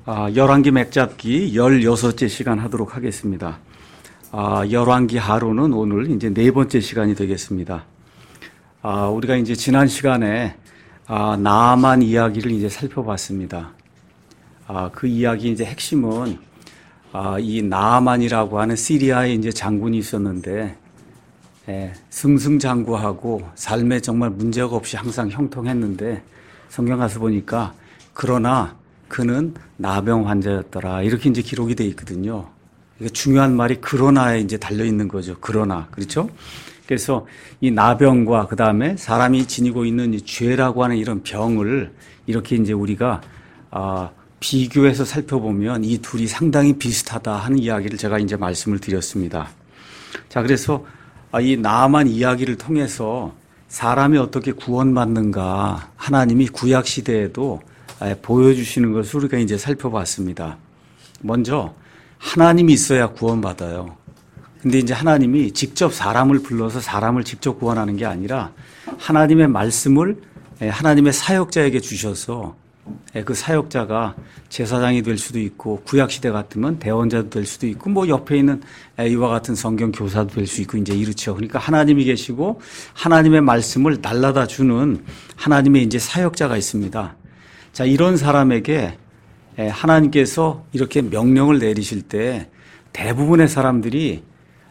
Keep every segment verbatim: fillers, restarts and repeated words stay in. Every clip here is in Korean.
아, 열왕기 맥잡기 열여섯째 시간 하도록 하겠습니다. 아, 열왕기 하루는 오늘 이제 네 번째 시간이 되겠습니다. 아, 우리가 이제 지난 시간에 아, 나아만 이야기를 이제 살펴봤습니다. 아, 그 이야기 이제 핵심은 아, 이 나아만이라고 하는 시리아의 이제 장군이 있었는데 예, 승승장구하고 삶에 정말 문제가 없이 항상 형통했는데 성경 가서 보니까 그러나 그는 나병 환자였더라. 이렇게 이제 기록이 돼 있거든요. 이게 중요한 말이 그러나에 이제 달려 있는 거죠. 그러나. 그렇죠? 그래서 이 나병과 그 다음에 사람이 지니고 있는 이 죄라고 하는 이런 병을 이렇게 이제 우리가 아, 비교해서 살펴보면 이 둘이 상당히 비슷하다 하는 이야기를 제가 이제 말씀을 드렸습니다. 자, 그래서 이 나아만 이야기를 통해서 사람이 어떻게 구원받는가 하나님이 구약 시대에도 보여주시는 것을 우리가 이제 살펴봤습니다. 먼저 하나님이 있어야 구원받아요. 근데 이제 하나님이 직접 사람을 불러서 사람을 직접 구원하는 게 아니라 하나님의 말씀을 하나님의 사역자에게 주셔서 그 사역자가 제사장이 될 수도 있고 구약시대 같으면 대원자도 될 수도 있고 뭐 옆에 있는 이와 같은 성경 교사도 될 수 있고 이제 이렇죠. 그러니까 하나님이 계시고 하나님의 말씀을 날라다 주는 하나님의 이제 사역자가 있습니다. 자, 이런 사람에게 하나님께서 이렇게 명령을 내리실 때 대부분의 사람들이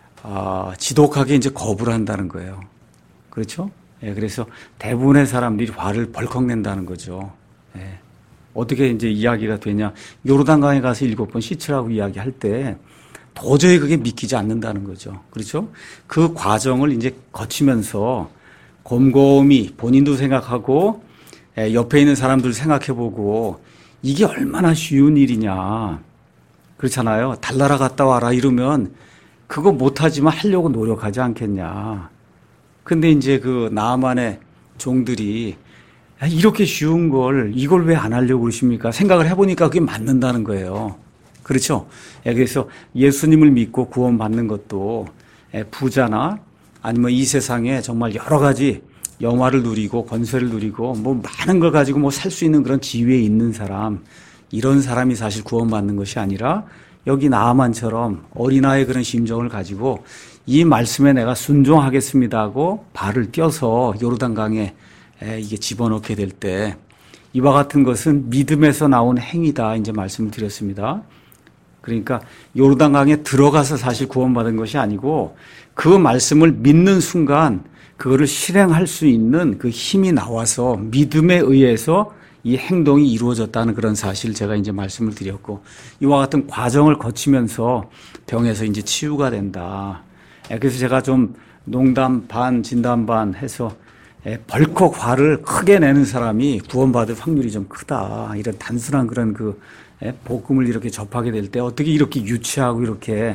지독하게 이제 거부를 한다는 거예요. 그렇죠? 그래서 대부분의 사람들이 화를 벌컥 낸다는 거죠. 예. 어떻게 이제 이야기가 되냐. 요르단강에 가서 일곱 번 씻으라고 이야기할 때 도저히 그게 믿기지 않는다는 거죠. 그렇죠? 그 과정을 이제 거치면서 곰곰이 본인도 생각하고 예, 옆에 있는 사람들 생각해보고 이게 얼마나 쉬운 일이냐. 그렇잖아요. 달나라 갔다 와라 이러면 그거 못하지만 하려고 노력하지 않겠냐. 근데 이제 그 나아만의 종들이 이렇게 쉬운 걸 이걸 왜 안 하려고 그러십니까? 생각을 해보니까 그게 맞는다는 거예요. 그렇죠? 그래서 예수님을 믿고 구원받는 것도 부자나 아니면 이 세상에 정말 여러 가지 영화를 누리고 권세를 누리고 뭐 많은 걸 가지고 뭐 살 수 있는 그런 지위에 있는 사람, 이런 사람이 사실 구원받는 것이 아니라 여기 나아만처럼 어린아이의 그런 심정을 가지고 이 말씀에 내가 순종하겠습니다 하고 발을 떼어서 요르단강에 이게 집어넣게 될 때 이와 같은 것은 믿음에서 나온 행위다 이제 말씀을 드렸습니다. 그러니까 요르단강에 들어가서 사실 구원받은 것이 아니고 그 말씀을 믿는 순간 그거를 실행할 수 있는 그 힘이 나와서 믿음에 의해서 이 행동이 이루어졌다는 그런 사실을 제가 이제 말씀을 드렸고 이와 같은 과정을 거치면서 병에서 이제 치유가 된다. 그래서 제가 좀 농담 반 진담 반 해서 벌컥 화를 크게 내는 사람이 구원받을 확률이 좀 크다. 이런 단순한 그런 그 복음을 이렇게 접하게 될 때 어떻게 이렇게 유치하고 이렇게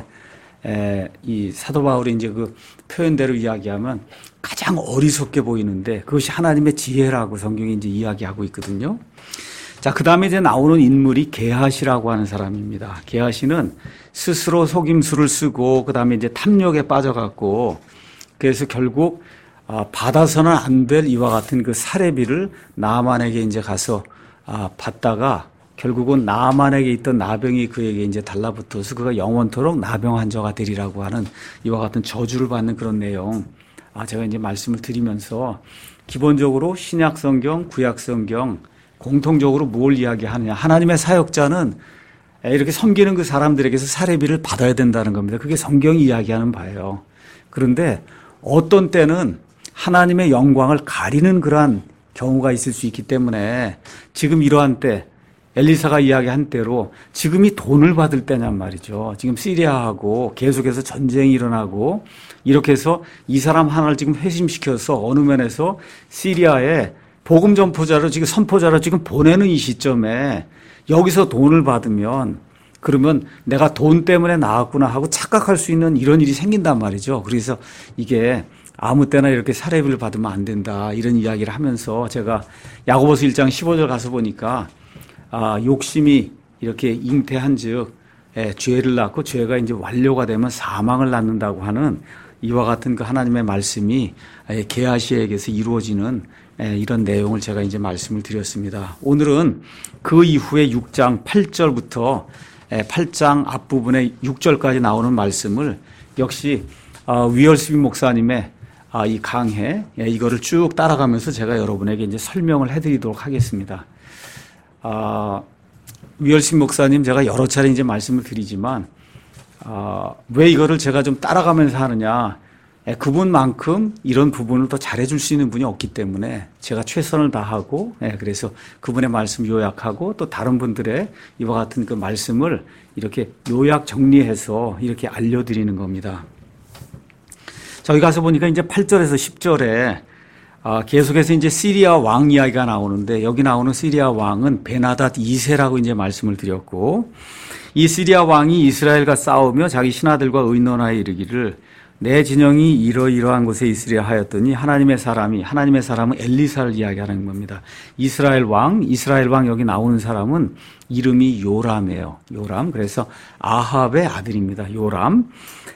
이 사도 바울이 이제 그 표현대로 이야기하면 가장 어리석게 보이는데 그것이 하나님의 지혜라고 성경이 이제 이야기하고 있거든요. 자, 그 다음에 이제 나오는 인물이 게하시라고 하는 사람입니다. 게하시는 스스로 속임수를 쓰고 그 다음에 이제 탐욕에 빠져갖고 그래서 결국 아, 받아서는 안 될 이와 같은 그 사례비를 나아만에게 이제 가서 아, 받다가 결국은 나아만에게 있던 나병이 그에게 이제 달라붙어서 그가 영원토록 나병 환자가 되리라고 하는 이와 같은 저주를 받는 그런 내용. 아, 제가 이제 말씀을 드리면서 기본적으로 신약 성경, 구약 성경 공통적으로 뭘 이야기하느냐. 하나님의 사역자는 이렇게 섬기는 그 사람들에게서 사례비를 받아야 된다는 겁니다. 그게 성경이 이야기하는 바예요. 그런데 어떤 때는 하나님의 영광을 가리는 그러한 경우가 있을 수 있기 때문에 지금 이러한 때 엘리사가 이야기한 대로 지금이 돈을 받을 때냔 말이죠. 지금 시리아하고 계속해서 전쟁이 일어나고 이렇게 해서 이 사람 하나를 지금 회심시켜서 어느 면에서 시리아에 복음 전포자로 지금 선포자로 지금 보내는 이 시점에 여기서 돈을 받으면 그러면 내가 돈 때문에 나왔구나 하고 착각할 수 있는 이런 일이 생긴단 말이죠. 그래서 이게 아무 때나 이렇게 사례비를 받으면 안 된다 이런 이야기를 하면서 제가 야고보서 일 장 십오 절 가서 보니까 아, 욕심이 이렇게 잉태한 즉 예, 죄를 낳고 죄가 이제 완료가 되면 사망을 낳는다고 하는 이와 같은 그 하나님의 말씀이 게하시아에게서 이루어지는 이런 내용을 제가 이제 말씀을 드렸습니다. 오늘은 그 이후에 육 장 팔 절부터 팔 장 앞부분에 육 절까지 나오는 말씀을 역시 위얼스비 목사님의 이 강해 이거를 쭉 따라가면서 제가 여러분에게 이제 설명을 해드리도록 하겠습니다. 아, 위얼스비 목사님 제가 여러 차례 이제 말씀을 드리지만 아, 왜 이거를 제가 좀 따라가면서 하느냐? 그분만큼 이런 부분을 더 잘해줄 수 있는 분이 없기 때문에 제가 최선을 다하고, 예, 그래서 그분의 말씀 요약하고 또 다른 분들의 이와 같은 그 말씀을 이렇게 요약 정리해서 이렇게 알려드리는 겁니다. 자, 여기 가서 보니까 이제 팔 절에서 십 절에 아, 계속해서 이제 시리아 왕 이야기가 나오는데 여기 나오는 시리아 왕은 베나닷 이 세라고 이제 말씀을 드렸고 이 시리아 왕이 이스라엘과 싸우며 자기 신하들과 의논하여 이르기를 내 진영이 이러이러한 곳에 있으려 하였더니 하나님의 사람이 하나님의 사람은 엘리사를 이야기하는 겁니다. 이스라엘 왕 이스라엘 왕 여기 나오는 사람은 이름이 요람이에요. 요람. 그래서 아합의 아들입니다. 요람.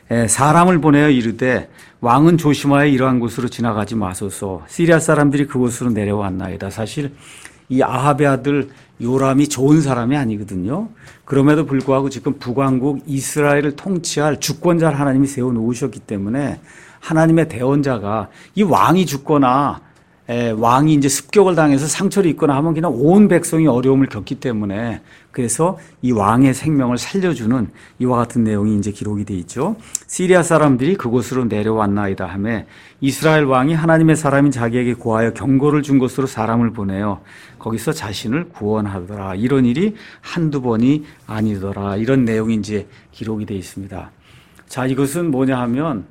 사람을 보내어 이르되 왕은 조심하여 이러한 곳으로 지나가지 마소서. 시리아 사람들이 그곳으로 내려왔나이다. 사실 이 아합의 아들 요람이 좋은 사람이 아니거든요. 그럼에도 불구하고 지금 북왕국 이스라엘을 통치할 주권자를 하나님이 세워놓으셨기 때문에 하나님의 대언자가 이 왕이 죽거나 에, 왕이 이제 습격을 당해서 상처를 입거나 하면 그냥 온 백성이 어려움을 겪기 때문에 그래서 이 왕의 생명을 살려주는 이와 같은 내용이 이제 기록이 되어 있죠. 시리아 사람들이 그곳으로 내려왔나이다 하며 이스라엘 왕이 하나님의 사람인 자기에게 고하여 경고를 준 곳으로 사람을 보내어 거기서 자신을 구원하더라. 이런 일이 한두 번이 아니더라. 이런 내용이 이제 기록이 되어 있습니다. 자, 이것은 뭐냐 하면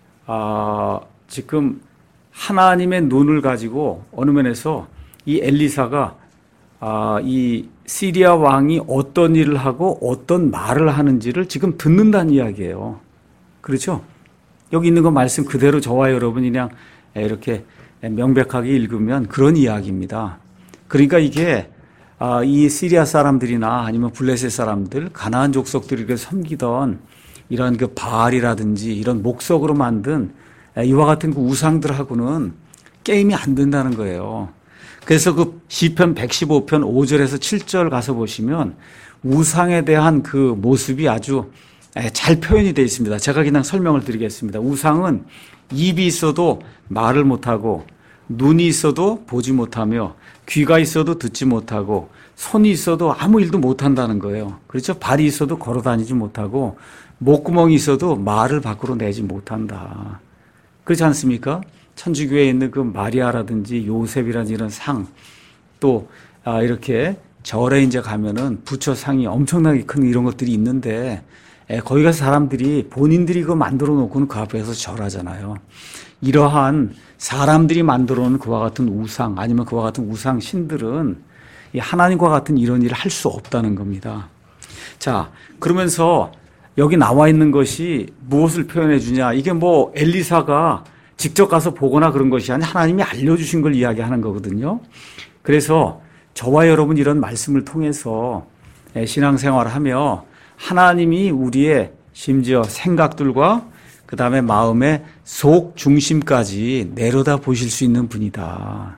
아, 지금 하나님의 눈을 가지고 어느 면에서 이 엘리사가 아, 이 시리아 왕이 어떤 일을 하고 어떤 말을 하는지를 지금 듣는다는 이야기예요. 그렇죠? 여기 있는 거 말씀 그대로 저와 여러분이 그냥 이렇게 명백하게 읽으면 그런 이야기입니다. 그러니까 이게 아, 이 시리아 사람들이나 아니면 블레셋 사람들, 가나안 족속들이 섬기던 이런 그 바알이라든지 이런 목석으로 만든 이와 같은 그 우상들하고는 게임이 안 된다는 거예요. 그래서 그 시편 백십오 편 오 절에서 칠 절 가서 보시면 우상에 대한 그 모습이 아주 잘 표현이 되어 있습니다. 제가 그냥 설명을 드리겠습니다. 우상은 입이 있어도 말을 못하고 눈이 있어도 보지 못하며 귀가 있어도 듣지 못하고 손이 있어도 아무 일도 못한다는 거예요. 그렇죠? 발이 있어도 걸어다니지 못하고 목구멍이 있어도 말을 밖으로 내지 못한다. 그렇지 않습니까? 천주교에 있는 그 마리아라든지 요셉이라든지 이런 상, 또 아, 이렇게 절에 이제 가면은 부처 상이 엄청나게 큰 이런 것들이 있는데 에, 거기 가서 사람들이 본인들이 그거 만들어 놓고는 그 앞에서 절하잖아요. 이러한 사람들이 만들어 놓은 그와 같은 우상 아니면 그와 같은 우상 신들은 이 하나님과 같은 이런 일을 할 수 없다는 겁니다. 자, 그러면서 여기 나와 있는 것이 무엇을 표현해 주냐? 이게 뭐 엘리사가 직접 가서 보거나 그런 것이 아니라 하나님이 알려주신 걸 이야기하는 거거든요. 그래서 저와 여러분 이런 말씀을 통해서 신앙생활을 하며 하나님이 우리의 심지어 생각들과 그 다음에 마음의 속 중심까지 내려다 보실 수 있는 분이다.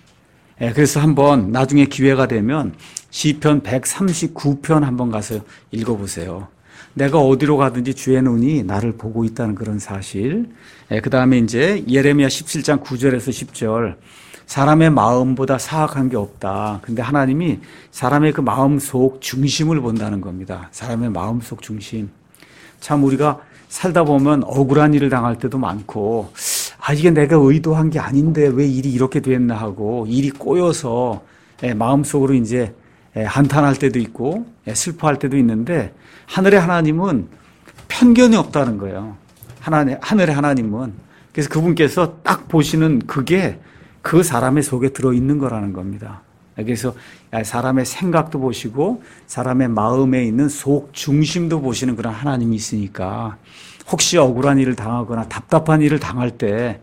그래서 한번 나중에 기회가 되면 시편 백삼십구 편 한번 가서 읽어보세요. 내가 어디로 가든지 주의 눈이 나를 보고 있다는 그런 사실. 그 다음에 이제 예레미야 십칠 장 구 절에서 십 절. 사람의 마음보다 사악한 게 없다. 근데 하나님이 사람의 그 마음 속 중심을 본다는 겁니다. 사람의 마음 속 중심. 참 우리가 살다 보면 억울한 일을 당할 때도 많고, 아, 이게 내가 의도한 게 아닌데 왜 일이 이렇게 됐나 하고, 일이 꼬여서 마음 속으로 이제 한탄할 때도 있고, 슬퍼할 때도 있는데, 하늘의 하나님은 편견이 없다는 거예요. 하나님, 하늘의 하나님은. 그래서 그분께서 딱 보시는 그게 그 사람의 속에 들어있는 거라는 겁니다. 그래서 사람의 생각도 보시고 사람의 마음에 있는 속 중심도 보시는 그런 하나님이 있으니까 혹시 억울한 일을 당하거나 답답한 일을 당할 때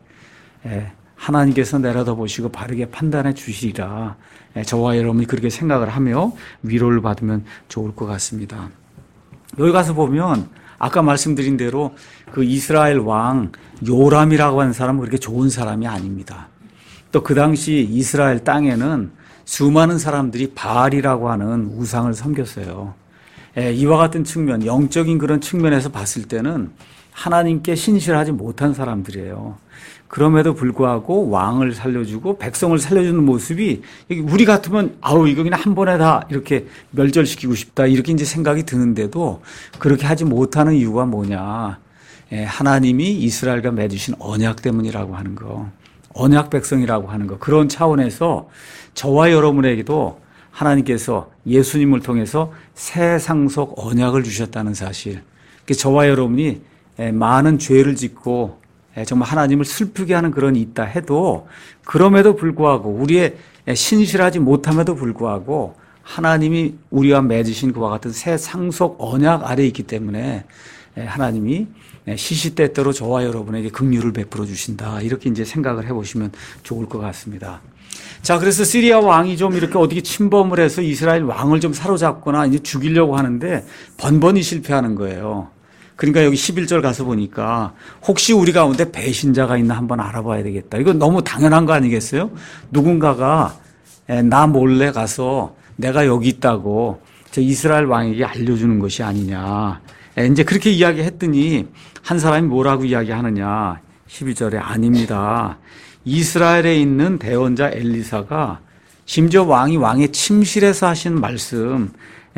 하나님께서 내려다 보시고 바르게 판단해 주시리라. 저와 여러분이 그렇게 생각을 하며 위로를 받으면 좋을 것 같습니다. 여기 가서 보면 아까 말씀드린 대로 그 이스라엘 왕 요람이라고 하는 사람은 그렇게 좋은 사람이 아닙니다. 또 그 당시 이스라엘 땅에는 수많은 사람들이 바알이라고 하는 우상을 섬겼어요. 예, 이와 같은 측면, 영적인 그런 측면에서 봤을 때는 하나님께 신실하지 못한 사람들이에요. 그럼에도 불구하고 왕을 살려주고 백성을 살려주는 모습이 우리 같으면 아우 이거 그냥 한 번에 다 이렇게 멸절시키고 싶다 이렇게 이제 생각이 드는데도 그렇게 하지 못하는 이유가 뭐냐? 예, 하나님이 이스라엘과 맺으신 언약 때문이라고 하는 거, 언약 백성이라고 하는 거, 그런 차원에서 저와 여러분에게도 하나님께서 예수님을 통해서 새 상속 언약을 주셨다는 사실. 저와 여러분이 많은 죄를 짓고 정말 하나님을 슬프게 하는 그런 일이 있다 해도 그럼에도 불구하고 우리의 신실하지 못함에도 불구하고 하나님이 우리와 맺으신 그와 같은 새 상속 언약 아래에 있기 때문에 하나님이 시시때때로 저와 여러분에게 긍휼을 베풀어 주신다. 이렇게 이제 생각을 해보시면 좋을 것 같습니다. 자, 그래서 시리아 왕이 좀 이렇게 어떻게 침범을 해서 이스라엘 왕을 좀 사로잡거나 이제 죽이려고 하는데 번번이 실패하는 거예요. 그러니까 여기 십일 절 가서 보니까 혹시 우리 가운데 배신자가 있나 한번 알아봐야 되겠다. 이거 너무 당연한 거 아니겠어요? 누군가가 나 몰래 가서 내가 여기 있다고 저 이스라엘 왕에게 알려주는 것이 아니냐. 이제 그렇게 이야기했더니 한 사람이 뭐라고 이야기하느냐. 십이 절에 아닙니다. 이스라엘에 있는 대언자 엘리사가 심지어 왕이 왕의 침실에서 하신 말씀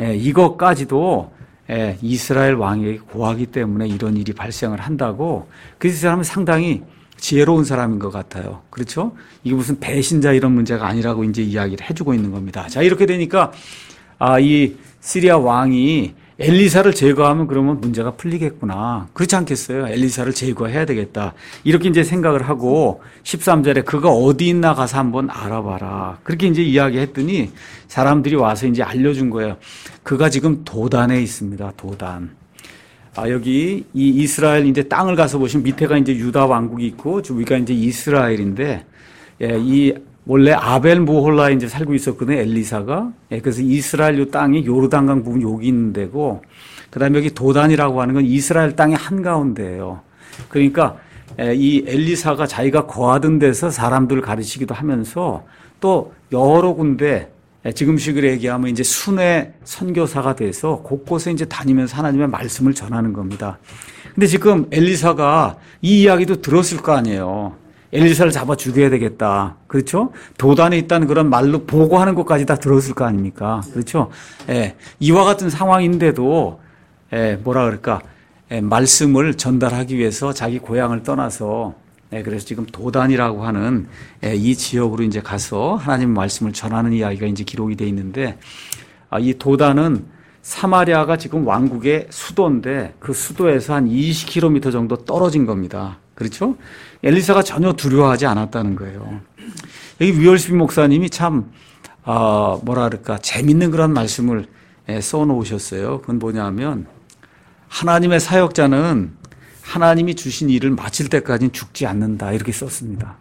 이것까지도 이스라엘 왕에게 고하기 때문에 이런 일이 발생을 한다고. 그래서 이 사람은 상당히 지혜로운 사람인 것 같아요. 그렇죠? 이게 무슨 배신자 이런 문제가 아니라고 이제 이야기를 해주고 있는 겁니다. 자, 이렇게 되니까 아, 이 시리아 왕이 엘리사를 제거하면 그러면 문제가 풀리겠구나. 그렇지 않겠어요? 엘리사를 제거해야 되겠다. 이렇게 이제 생각을 하고 십삼 절에 그가 어디 있나 가서 한번 알아봐라. 그렇게 이제 이야기했더니 사람들이 와서 이제 알려준 거예요. 그가 지금 도단에 있습니다. 도단. 아, 여기 이 이스라엘 이제 땅을 가서 보시면 밑에가 이제 유다 왕국이 있고 위가 이제 이스라엘인데, 예, 이 원래 아벨 모홀라에 이제 살고 있었거든요, 엘리사가. 예, 그래서 이스라엘 요 땅이 요르단강 부분 여기 있는 데고, 그 다음에 여기 도단이라고 하는 건 이스라엘 땅의 한가운데예요. 그러니까, 예, 이 엘리사가 자기가 거하던 데서 사람들을 가르치기도 하면서 또 여러 군데, 예, 지금식으로 얘기하면 이제 순회 선교사가 돼서 곳곳에 이제 다니면서 하나님의 말씀을 전하는 겁니다. 근데 지금 엘리사가 이 이야기도 들었을 거 아니에요. 엘리사를 잡아 죽여야 되겠다. 그렇죠? 도단에 있다는 그런 말로 보고하는 것까지 다 들었을 거 아닙니까? 그렇죠? 예, 이와 같은 상황인데도, 예, 뭐라 그럴까, 예, 말씀을 전달하기 위해서 자기 고향을 떠나서, 예, 그래서 지금 도단이라고 하는, 예, 이 지역으로 이제 가서 하나님 말씀을 전하는 이야기가 이제 기록이 돼 있는데, 아, 이 도단은 사마리아가 지금 왕국의 수도인데 그 수도에서 한 이십 킬로미터 정도 떨어진 겁니다. 그렇죠? 엘리사가 전혀 두려워하지 않았다는 거예요. 여기 위얼스비 목사님이 참, 어, 뭐라 그럴까, 재밌는 그런 말씀을 써 놓으셨어요. 그건 뭐냐면, 하나님의 사역자는 하나님이 주신 일을 마칠 때까지는 죽지 않는다. 이렇게 썼습니다.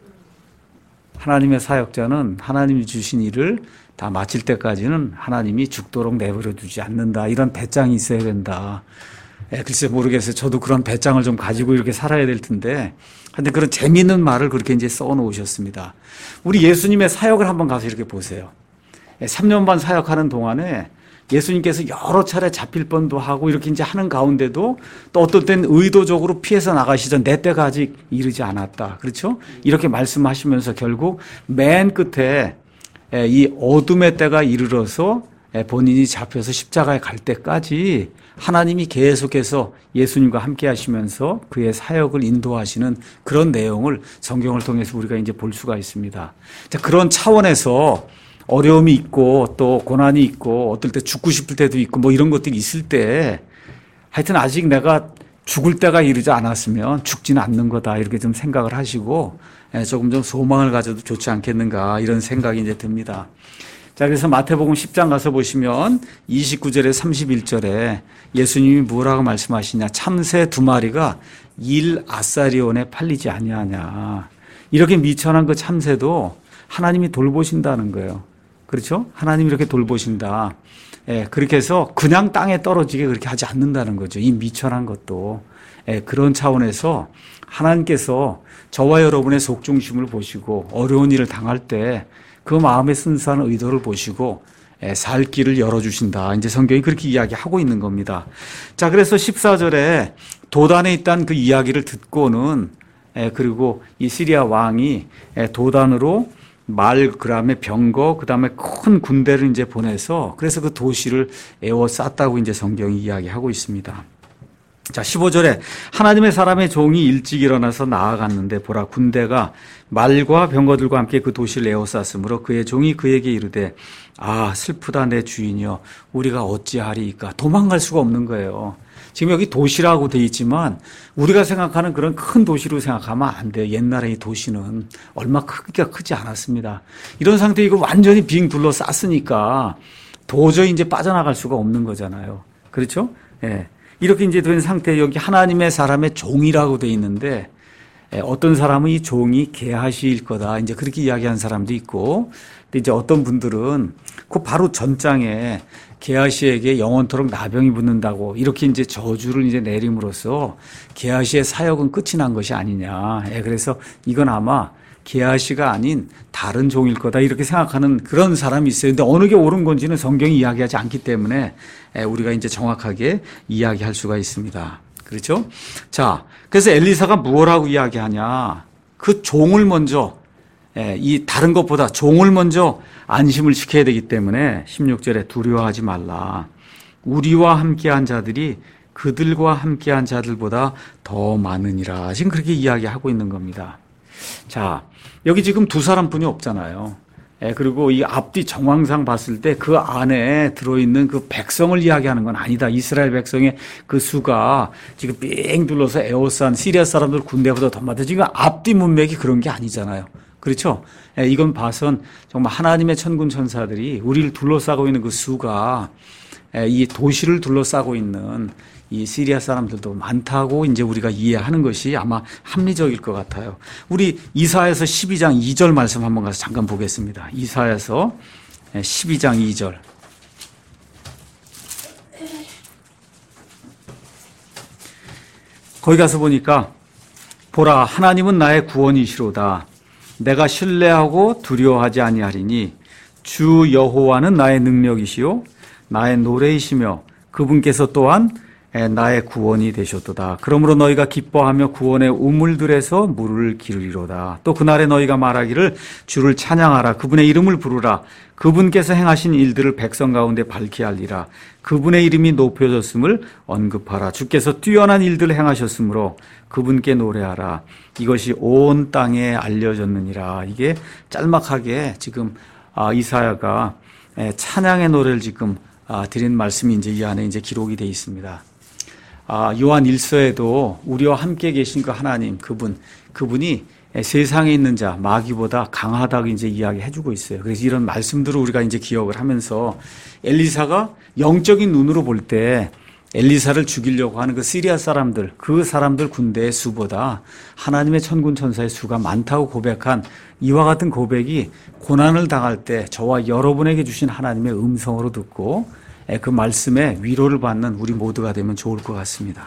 하나님의 사역자는 하나님이 주신 일을 다 마칠 때까지는 하나님이 죽도록 내버려 두지 않는다. 이런 배짱이 있어야 된다. 예, 글쎄 모르겠어요. 저도 그런 배짱을 좀 가지고 이렇게 살아야 될 텐데. 근데 그런 재미있는 말을 그렇게 이제 써 놓으셨습니다. 우리 예수님의 사역을 한번 가서 이렇게 보세요. 예, 삼 년 반 사역하는 동안에 예수님께서 여러 차례 잡힐 뻔도 하고 이렇게 이제 하는 가운데도 또 어떨 땐 의도적으로 피해서 나가시던 내 때가 아직 이르지 않았다. 그렇죠? 이렇게 말씀하시면서 결국 맨 끝에 이 어둠의 때가 이르러서 본인이 잡혀서 십자가에 갈 때까지 하나님이 계속해서 예수님과 함께 하시면서 그의 사역을 인도하시는 그런 내용을 성경을 통해서 우리가 이제 볼 수가 있습니다. 자, 그런 차원에서 어려움이 있고 또 고난이 있고 어떨 때 죽고 싶을 때도 있고 뭐 이런 것들이 있을 때 하여튼 아직 내가 죽을 때가 이르지 않았으면 죽지는 않는 거다 이렇게 좀 생각을 하시고 조금 좀 소망을 가져도 좋지 않겠는가 이런 생각이 이제 듭니다. 자, 그래서 마태복음 십 장 가서 보시면 이십구 절에 삼십일 절에 예수님이 뭐라고 말씀하시냐. 참새 두 마리가 일 아사리온에 팔리지 아니하냐. 이렇게 미천한 그 참새도 하나님이 돌보신다는 거예요. 그렇죠? 하나님이 이렇게 돌보신다. 예, 그렇게 해서 그냥 땅에 떨어지게 그렇게 하지 않는다는 거죠. 이 미천한 것도. 예, 그런 차원에서 하나님께서 저와 여러분의 속중심을 보시고 어려운 일을 당할 때 그 마음의 순수한 의도를 보시고 예, 살 길을 열어주신다. 이제 성경이 그렇게 이야기하고 있는 겁니다. 자, 그래서 십사 절에 도단에 있다는 그 이야기를 듣고는 예, 그리고 이 시리아 왕이 예, 도단으로 말, 그 다음에 병거, 그 다음에 큰 군대를 이제 보내서 그래서 그 도시를 에워쌌다고 이제 성경이 이야기하고 있습니다. 자, 십오 절에 하나님의 사람의 종이 일찍 일어나서 나아갔는데 보라 군대가 말과 병거들과 함께 그 도시를 에워쌌으므로 그의 종이 그에게 이르되 아 슬프다 내 주인이여 우리가 어찌하리이까. 도망갈 수가 없는 거예요. 지금 여기 도시라고 돼 있지만 우리가 생각하는 그런 큰 도시로 생각하면 안 돼요. 옛날에 이 도시는 얼마 크기가 크지 않았습니다. 이런 상태에 이거 완전히 빙 둘러쌌으니까 도저히 이제 빠져나갈 수가 없는 거잖아요. 그렇죠? 예. 이렇게 이제 된 상태에 여기 하나님의 사람의 종이라고 돼 있는데 어떤 사람은 이 종이 게하시일 거다. 이제 그렇게 이야기한 사람도 있고, 근데 이제 어떤 분들은 그 바로 전장에 게하시에게 영원토록 나병이 붙는다고 이렇게 이제 저주를 이제 내림으로써 게하시의 사역은 끝이 난 것이 아니냐. 예, 그래서 이건 아마 게하시가 아닌 다른 종일 거다 이렇게 생각하는 그런 사람이 있어요. 근데 어느 게 옳은 건지는 성경이 이야기하지 않기 때문에 우리가 이제 정확하게 이야기할 수가 있습니다. 그렇죠? 자, 그래서 엘리사가 무엇하고 이야기하냐? 그 종을 먼저 이 다른 것보다 종을 먼저 안심을 시켜야 되기 때문에 십육 절에 두려워하지 말라. 우리와 함께한 자들이 그들과 함께한 자들보다 더 많으니라. 지금 그렇게 이야기하고 있는 겁니다. 자, 여기 지금 두 사람뿐이 없잖아요. 예, 그리고 이 앞뒤 정황상 봤을 때 그 안에 들어있는 그 백성을 이야기하는 건 아니다. 이스라엘 백성의 그 수가 지금 삥 둘러서 에워싼 시리아 사람들 군대보다 더 많다. 지금 앞뒤 문맥이 그런 게 아니잖아요. 그렇죠? 예, 이건 봐선 정말 하나님의 천군 천사들이 우리를 둘러싸고 있는 그 수가 예, 이 도시를 둘러싸고 있는 이 시리아 사람들도 많다고 이제 우리가 이해하는 것이 아마 합리적일 것 같아요. 우리 이사야서 십이 장 이 절 말씀 한번 가서 잠깐 보겠습니다. 이사야서 십이 장 이 절. 거기 가서 보니까 보라 하나님은 나의 구원이시로다. 내가 신뢰하고 두려워하지 아니하리니 주 여호와는 나의 능력이시요 나의 노래이시며 그분께서 또한 나의 구원이 되셨도다. 그러므로 너희가 기뻐하며 구원의 우물들에서 물을 기르리로다. 또 그날에 너희가 말하기를 주를 찬양하라. 그분의 이름을 부르라. 그분께서 행하신 일들을 백성 가운데 밝히 알리라. 그분의 이름이 높여졌음을 언급하라. 주께서 뛰어난 일들을 행하셨으므로 그분께 노래하라. 이것이 온 땅에 알려졌느니라. 이게 짤막하게 지금 이사야가 찬양의 노래를 지금 드린 말씀이 이제 이 안에 이제 기록이 되어 있습니다. 아, 요한 일서에도 우리와 함께 계신 그 하나님, 그분, 그분이 세상에 있는 자, 마귀보다 강하다고 이제 이야기해 주고 있어요. 그래서 이런 말씀들을 우리가 이제 기억을 하면서 엘리사가 영적인 눈으로 볼 때 엘리사를 죽이려고 하는 그 시리아 사람들, 그 사람들 군대의 수보다 하나님의 천군 천사의 수가 많다고 고백한 이와 같은 고백이 고난을 당할 때 저와 여러분에게 주신 하나님의 음성으로 듣고 그 말씀에 위로를 받는 우리 모두가 되면 좋을 것 같습니다.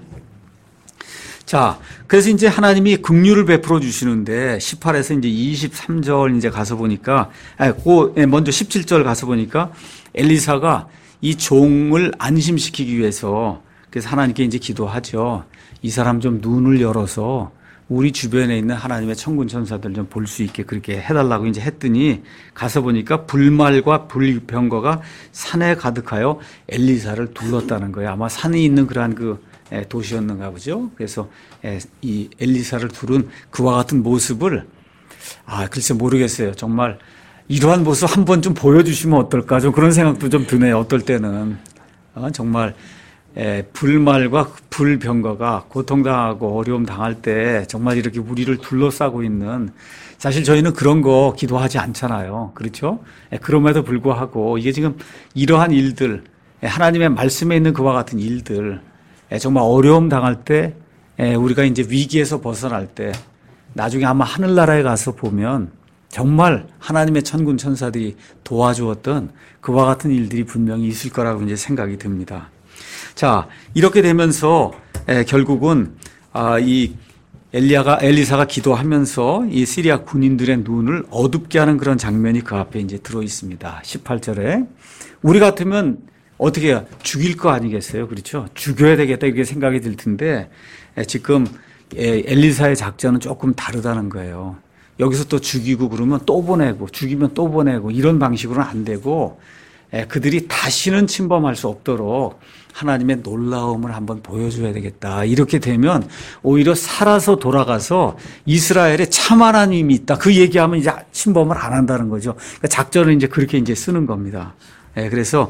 자, 그래서 이제 하나님이 긍휼을 베풀어 주시는데 십팔에서 이제 이십삼 절 이제 가서 보니까, 아, 그 먼저 십칠 절 가서 보니까 엘리사가 이 종을 안심시키기 위해서 그래서 하나님께 이제 기도하죠. 이 사람 좀 눈을 열어서 우리 주변에 있는 하나님의 천군 천사들 좀 볼 수 있게 그렇게 해달라고 이제 했더니 가서 보니까 불말과 불병거가 산에 가득하여 엘리사를 둘렀다는 거예요. 아마 산에 있는 그러한 그 도시였는가 보죠. 그래서 이 엘리사를 두른 그와 같은 모습을 아 글쎄 모르겠어요. 정말 이러한 모습 한번 좀 보여주시면 어떨까 좀 그런 생각도 좀 드네요. 어떨 때는 어, 정말 예, 불말과 불병거가 고통당하고 어려움 당할 때 정말 이렇게 우리를 둘러싸고 있는 사실 저희는 그런 거 기도하지 않잖아요. 그렇죠? 예, 그럼에도 불구하고 이게 지금 이러한 일들 예, 하나님의 말씀에 있는 그와 같은 일들 예, 정말 어려움 당할 때 예, 우리가 이제 위기에서 벗어날 때 나중에 아마 하늘나라에 가서 보면 정말 하나님의 천군 천사들이 도와주었던 그와 같은 일들이 분명히 있을 거라고 이제 생각이 듭니다. 자, 이렇게 되면서 에, 결국은 아, 이 엘리야가 엘리사가 기도하면서 이 시리아 군인들의 눈을 어둡게 하는 그런 장면이 그 앞에 이제 들어 있습니다. 십팔 절에 우리 같으면 어떻게 해야 죽일 거 아니겠어요? 그렇죠? 죽여야 되겠다 이렇게 생각이 들 텐데 지금 엘리사의 작전은 조금 다르다는 거예요. 여기서 또 죽이고 그러면 또 보내고 죽이면 또 보내고 이런 방식으로는 안 되고 그들이 다시는 침범할 수 없도록 하나님의 놀라움을 한번 보여줘야 되겠다. 이렇게 되면 오히려 살아서 돌아가서 이스라엘에 참 하나님이 있다. 그 얘기하면 이제 침범을 안 한다는 거죠. 그러니까 작전을 이제 그렇게 이제 쓰는 겁니다. 그래서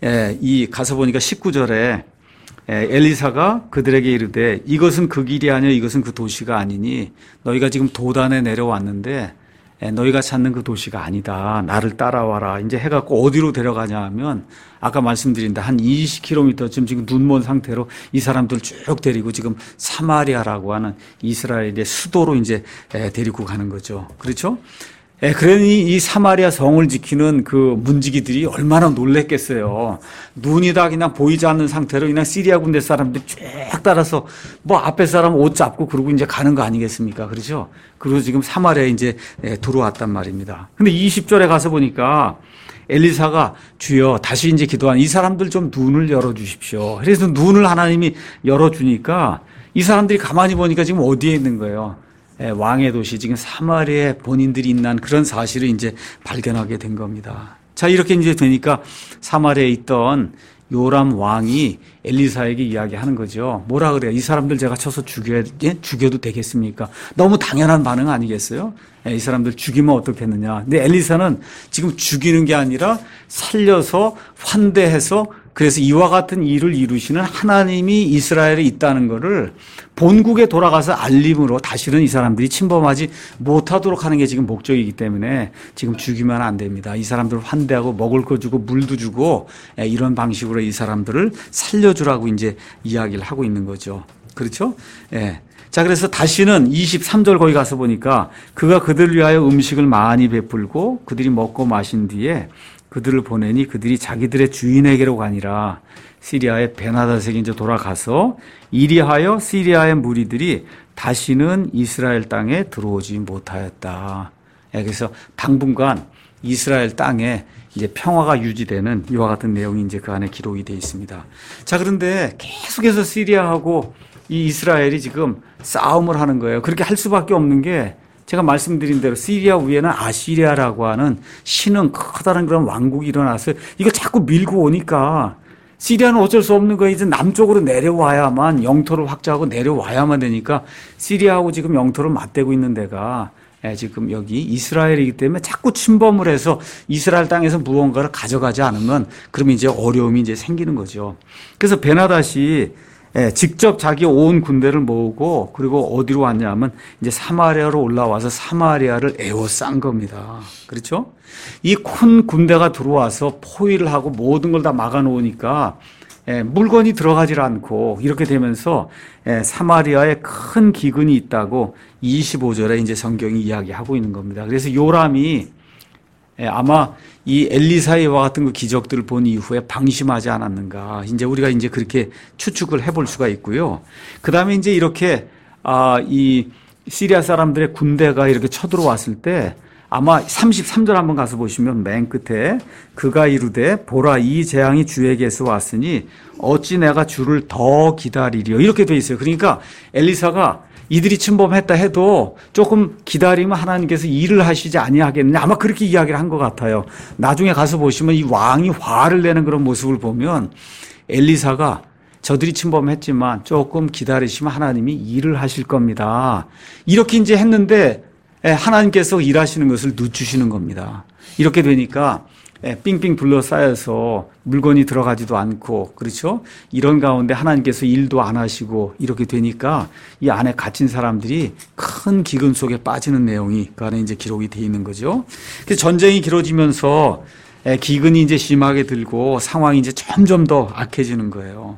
이 가서 보니까 십구 절에 엘리사가 그들에게 이르되 이것은 그 길이 아니요 이것은 그 도시가 아니니 너희가 지금 도단에 내려왔는데 너희가 찾는 그 도시가 아니다. 나를 따라와라. 이제 해갖고 어디로 데려가냐 하면 아까 말씀드린 한 이십 킬로미터쯤 지금 눈먼 상태로 이 사람들 쭉 데리고 지금 사마리아라고 하는 이스라엘의 수도로 이제 데리고 가는 거죠. 그렇죠? 예, 그러니 이 사마리아 성을 지키는 그 문지기들이 얼마나 놀랬겠어요. 눈이 다 그냥 보이지 않는 상태로 그냥 시리아 군대 사람들이 쭉 따라서 뭐 앞에 사람 옷 잡고 그러고 이제 가는 거 아니겠습니까? 그렇죠? 그리고 지금 사마리아에 이제 들어왔단 말입니다. 근데 이십 절에 가서 보니까 엘리사가 주여 다시 이제 기도한 이 사람들 좀 눈을 열어주십시오. 그래서 눈을 하나님이 열어주니까 이 사람들이 가만히 보니까 지금 어디에 있는 거예요? 왕의 도시 지금 사마리아에 본인들이 있는 그런 사실을 이제 발견하게 된 겁니다. 자, 이렇게 이제 되니까 사마리아에 있던 요람 왕이 엘리사에게 이야기하는 거죠. 뭐라 그래요? 이 사람들 제가 쳐서 죽여, 예? 죽여도 되겠습니까? 너무 당연한 반응 아니겠어요? 이 사람들 죽이면 어떻겠느냐. 근데 엘리사는 지금 죽이는 게 아니라 살려서 환대해서 그래서 이와 같은 일을 이루시는 하나님이 이스라엘에 있다는 것을 본국에 돌아가서 알림으로 다시는 이 사람들이 침범하지 못하도록 하는 게 지금 목적이기 때문에 지금 죽이면 안 됩니다. 이 사람들을 환대하고 먹을 거 주고 물도 주고 이런 방식으로 이 사람들을 살려주라고 이제 이야기를 하고 있는 거죠. 그렇죠? 예. 자, 그래서 다시는 이십삼 절 거기 가서 보니까 그가 그들을 위하여 음식을 많이 베풀고 그들이 먹고 마신 뒤에 그들을 보내니 그들이 자기들의 주인에게로 가니라. 시리아의 베나닷에게 이제 돌아가서 이리하여 시리아의 무리들이 다시는 이스라엘 땅에 들어오지 못하였다. 그래서 당분간 이스라엘 땅에 이제 평화가 유지되는 이와 같은 내용이 이제 그 안에 기록이 되어 있습니다. 자, 그런데 계속해서 시리아하고 이 이스라엘이 지금 싸움을 하는 거예요. 그렇게 할 수밖에 없는 게 제가 말씀드린 대로 시리아 위에는 아시리아라고 하는 신은 커다란 그런 왕국이 일어났어요. 이걸 자꾸 밀고 오니까 시리아는 어쩔 수 없는 거예요. 이제 남쪽으로 내려와야만 영토를 확장하고 내려와야만 되니까 시리아하고 지금 영토를 맞대고 있는 데가 지금 여기 이스라엘이기 때문에 자꾸 침범을 해서 이스라엘 땅에서 무언가를 가져가지 않으면 그러면 이제 어려움이 이제 생기는 거죠. 그래서 베나닷이 예, 직접 자기 온 군대를 모으고 그리고 어디로 왔냐면 이제 사마리아로 올라와서 사마리아를 에워싼 겁니다. 그렇죠? 이 큰 군대가 들어와서 포위를 하고 모든 걸 다 막아놓으니까 예, 물건이 들어가질 않고 이렇게 되면서 예, 사마리아에 큰 기근이 있다고 이십오 절에 이제 성경이 이야기하고 있는 겁니다. 그래서 요람이 예, 아마 이 엘리사와 같은 그 기적들을 본 이후에 방심하지 않았는가. 이제 우리가 이제 그렇게 추측을 해볼 수가 있고요. 그 다음에 이제 이렇게, 아, 이 시리아 사람들의 군대가 이렇게 쳐들어왔을 때 아마 삼십삼 절 한번 가서 보시면 맨 끝에 그가 이르되 보라 이 재앙이 주에게서 왔으니 어찌 내가 주를 더 기다리리요. 이렇게 돼 있어요. 그러니까 엘리사가 이들이 침범했다 해도 조금 기다리면 하나님께서 일을 하시지 아니하겠느냐. 아마 그렇게 이야기를 한 것 같아요. 나중에 가서 보시면 이 왕이 화를 내는 그런 모습을 보면 엘리사가 저들이 침범했지만 조금 기다리시면 하나님이 일을 하실 겁니다. 이렇게 이제 했는데 하나님께서 일하시는 것을 늦추시는 겁니다. 이렇게 되니까 삥삥 둘러싸여서 물건이 들어가지도 않고 그렇죠? 이런 가운데 하나님께서 일도 안 하시고 이렇게 되니까 이 안에 갇힌 사람들이 큰 기근 속에 빠지는 내용이 그 안에 이제 기록이 되어 있는 거죠. 그래서 전쟁이 길어지면서 기근이 이제 심하게 들고 상황이 이제 점점 더 악해지는 거예요.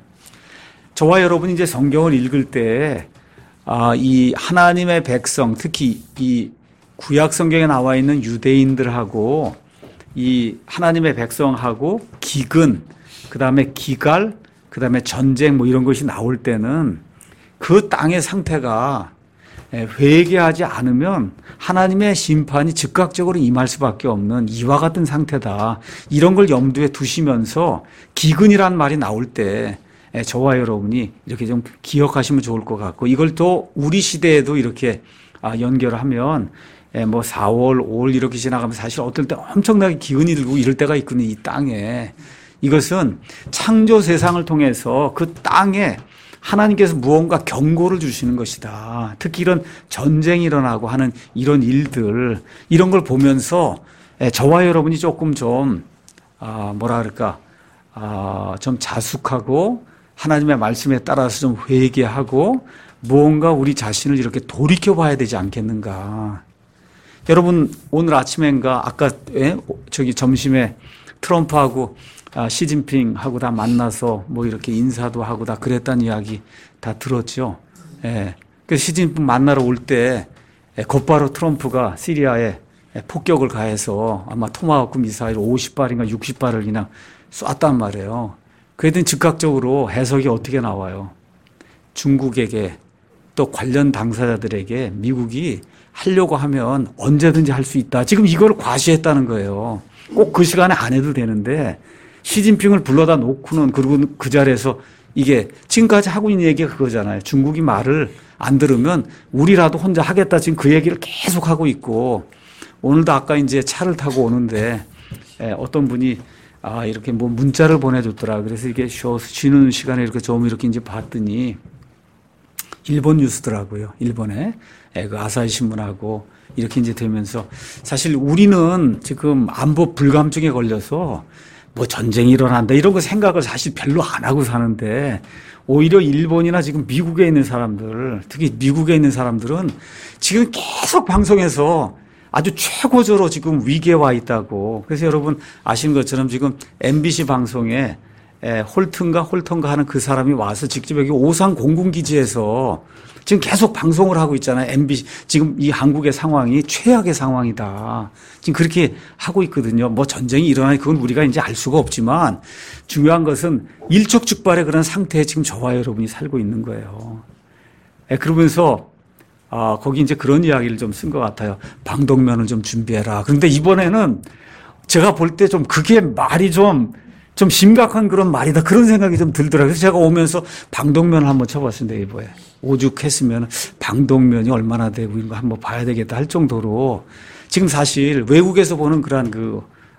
저와 여러분이 이제 성경을 읽을 때 아, 이 하나님의 백성 특히 이 구약 성경에 나와 있는 유대인들하고 이 하나님의 백성하고 기근, 그 다음에 기갈, 그 다음에 전쟁 뭐 이런 것이 나올 때는 그 땅의 상태가 회개하지 않으면 하나님의 심판이 즉각적으로 임할 수밖에 없는 이와 같은 상태다. 이런 걸 염두에 두시면서 기근이란 말이 나올 때 저와 여러분이 이렇게 좀 기억하시면 좋을 것 같고, 이걸 또 우리 시대에도 이렇게 연결하면 뭐 사월, 오월 이렇게 지나가면 사실 어떨 때 엄청나게 기근이 들고 이럴 때가 있거든요, 이 땅에. 이것은 창조 세상을 통해서 그 땅에 하나님께서 무언가 경고를 주시는 것이다. 특히 이런 전쟁이 일어나고 하는 이런 일들, 이런 걸 보면서 저와 여러분이 조금 좀, 아, 뭐라 그럴까, 아, 좀 자숙하고 하나님의 말씀에 따라서 좀 회개하고 무언가 우리 자신을 이렇게 돌이켜 봐야 되지 않겠는가. 여러분, 오늘 아침엔가 아까 예? 저기 점심에 트럼프하고 아, 시진핑하고 다 만나서 뭐 이렇게 인사도 하고 다 그랬다는 이야기 다 들었죠. 예. 그 시진핑 만나러 올 때 곧바로 트럼프가 시리아에 폭격을 가해서 아마 토마호크 미사일 오십 발인가 육십 발을 그냥 쐈단 말이에요. 그랬더니 즉각적으로 해석이 어떻게 나와요? 중국에게 또 관련 당사자들에게 미국이 하려고 하면 언제든지 할 수 있다. 지금 이걸 과시했다는 거예요. 꼭 그 시간에 안 해도 되는데 시진핑을 불러다 놓고는, 그리고 그 자리에서 이게 지금까지 하고 있는 얘기가 그거잖아요. 중국이 말을 안 들으면 우리라도 혼자 하겠다. 지금 그 얘기를 계속 하고 있고, 오늘도 아까 이제 차를 타고 오는데 어떤 분이 아, 이렇게 뭐 문자를 보내줬더라. 그래서 이게 쉬어, 쉬는 시간에 이렇게 좀 이렇게 이제 봤더니 일본 뉴스더라고요. 일본에 그 아사히 신문하고 이렇게 이제 되면서, 사실 우리는 지금 안보 불감증에 걸려서 뭐 전쟁이 일어난다 이런 거 생각을 사실 별로 안 하고 사는데, 오히려 일본이나 지금 미국에 있는 사람들, 특히 미국에 있는 사람들은 지금 계속 방송에서 아주 최고조로 지금 위기에 와 있다고. 그래서 여러분 아시는 것처럼 지금 엠비씨 방송에 홀튼가 홀턴가 하는 그 사람이 와서 직접 여기 오산 공군기지에서 지금 계속 방송을 하고 있잖아요. 엠비씨. 지금 이 한국의 상황이 최악의 상황이다. 지금 그렇게 하고 있거든요. 뭐 전쟁이 일어나니 그건 우리가 이제 알 수가 없지만, 중요한 것은 일촉즉발의 그런 상태에 지금 저와 여러분이 살고 있는 거예요. 그러면서 아, 거기 이제 그런 이야기를 좀 쓴 것 같아요. 방독면을 좀 준비해라. 그런데 이번에는 제가 볼 때 좀 그게 말이 좀, 좀 심각한 그런 말이다. 그런 생각이 좀 들더라고요. 그래서 제가 오면서 방독면을 한번 쳐봤습니다, 이번에. 오죽했으면 방독면이 얼마나 되고 이런 거 한번 봐야 되겠다 할 정도로, 지금 사실 외국에서 보는 그러한 그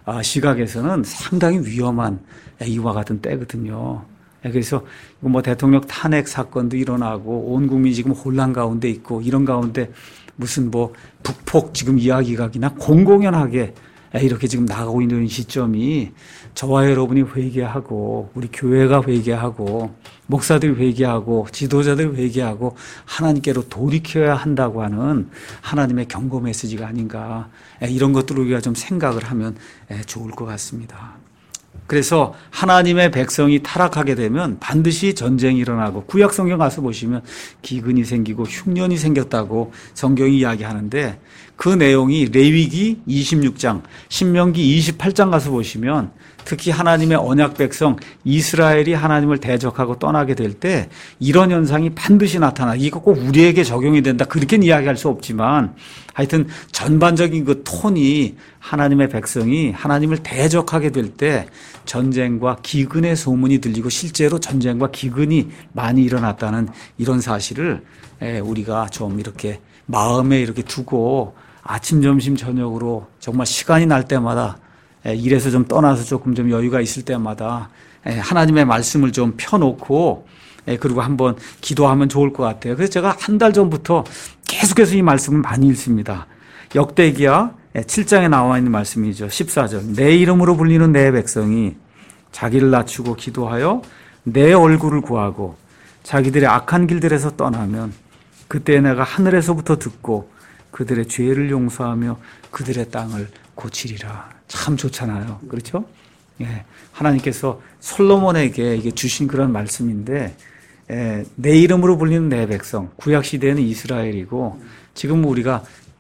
시각에서는 상당히 위험한 이와 같은 때거든요. 그래서 뭐 대통령 탄핵 사건도 일어나고 온 국민이 지금 혼란 가운데 있고, 이런 가운데 무슨 뭐 북폭 지금 이야기가 그냥 공공연하게 이렇게 지금 나가고 있는 시점이, 저와 여러분이 회개하고 우리 교회가 회개하고 목사들이 회개하고 지도자들이 회개하고 하나님께로 돌이켜야 한다고 하는 하나님의 경고 메시지가 아닌가, 이런 것들을 우리가 좀 생각을 하면 좋을 것 같습니다. 그래서 하나님의 백성이 타락하게 되면 반드시 전쟁이 일어나고, 구약 성경 가서 보시면 기근이 생기고 흉년이 생겼다고 성경이 이야기하는데, 그 내용이 레위기 이십육 장, 신명기 이십팔 장 가서 보시면 특히 하나님의 언약 백성 이스라엘이 하나님을 대적하고 떠나게 될 때 이런 현상이 반드시 나타나. 이거 꼭 우리에게 적용이 된다, 그렇게는 이야기할 수 없지만, 하여튼 전반적인 그 톤이 하나님의 백성이 하나님을 대적하게 될 때 전쟁과 기근의 소문이 들리고 실제로 전쟁과 기근이 많이 일어났다는 이런 사실을 우리가 좀 이렇게 마음에 이렇게 두고 아침, 점심, 저녁으로 정말 시간이 날 때마다, 일에서 좀 떠나서 조금 좀 여유가 있을 때마다 하나님의 말씀을 좀 펴놓고 그리고 한번 기도하면 좋을 것 같아요. 그래서 제가 한 달 전부터 계속해서 이 말씀을 많이 읽습니다. 역대기야 칠 장에 나와 있는 말씀이죠. 십사 절. 내 이름으로 불리는 내 백성이 자기를 낮추고 기도하여 내 얼굴을 구하고 자기들의 악한 길들에서 떠나면 그때 내가 하늘에서부터 듣고 그들의 죄를 용서하며 그들의 땅을 고치리라. 참 좋잖아요. 그렇죠? 예. 하나님께서 솔로몬에게 이게 주신 그런 말씀인데, 예, 내 이름으로 불리는 내 백성, 구약 시대에는 이스라엘이고 지금 우리가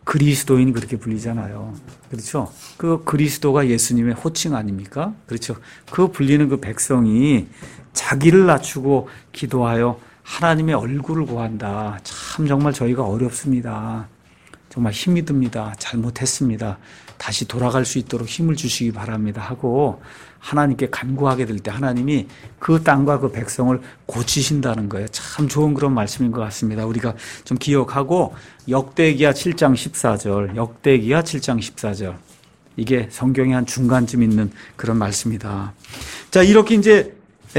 그리스도인 그렇게 불리잖아요. 그렇죠? 그 그리스도가 예수님의 호칭 아닙니까? 그렇죠? 그 불리는 그 백성이 자기를 낮추고 기도하여 하나님의 얼굴을 구한다. 참 정말 저희가 어렵습니다. 정말 힘이 듭니다. 잘못했습니다. 다시 돌아갈 수 있도록 힘을 주시기 바랍니다 하고 하나님께 간구하게 될 때 하나님이 그 땅과 그 백성을 고치신다는 거예요. 참 좋은 그런 말씀인 것 같습니다. 우리가 좀 기억하고 역대기야 칠 장 십사 절, 역대기야 칠 장 십사 절. 이게 성경의 한 중간쯤 있는 그런 말씀이다. 자, 이렇게 이제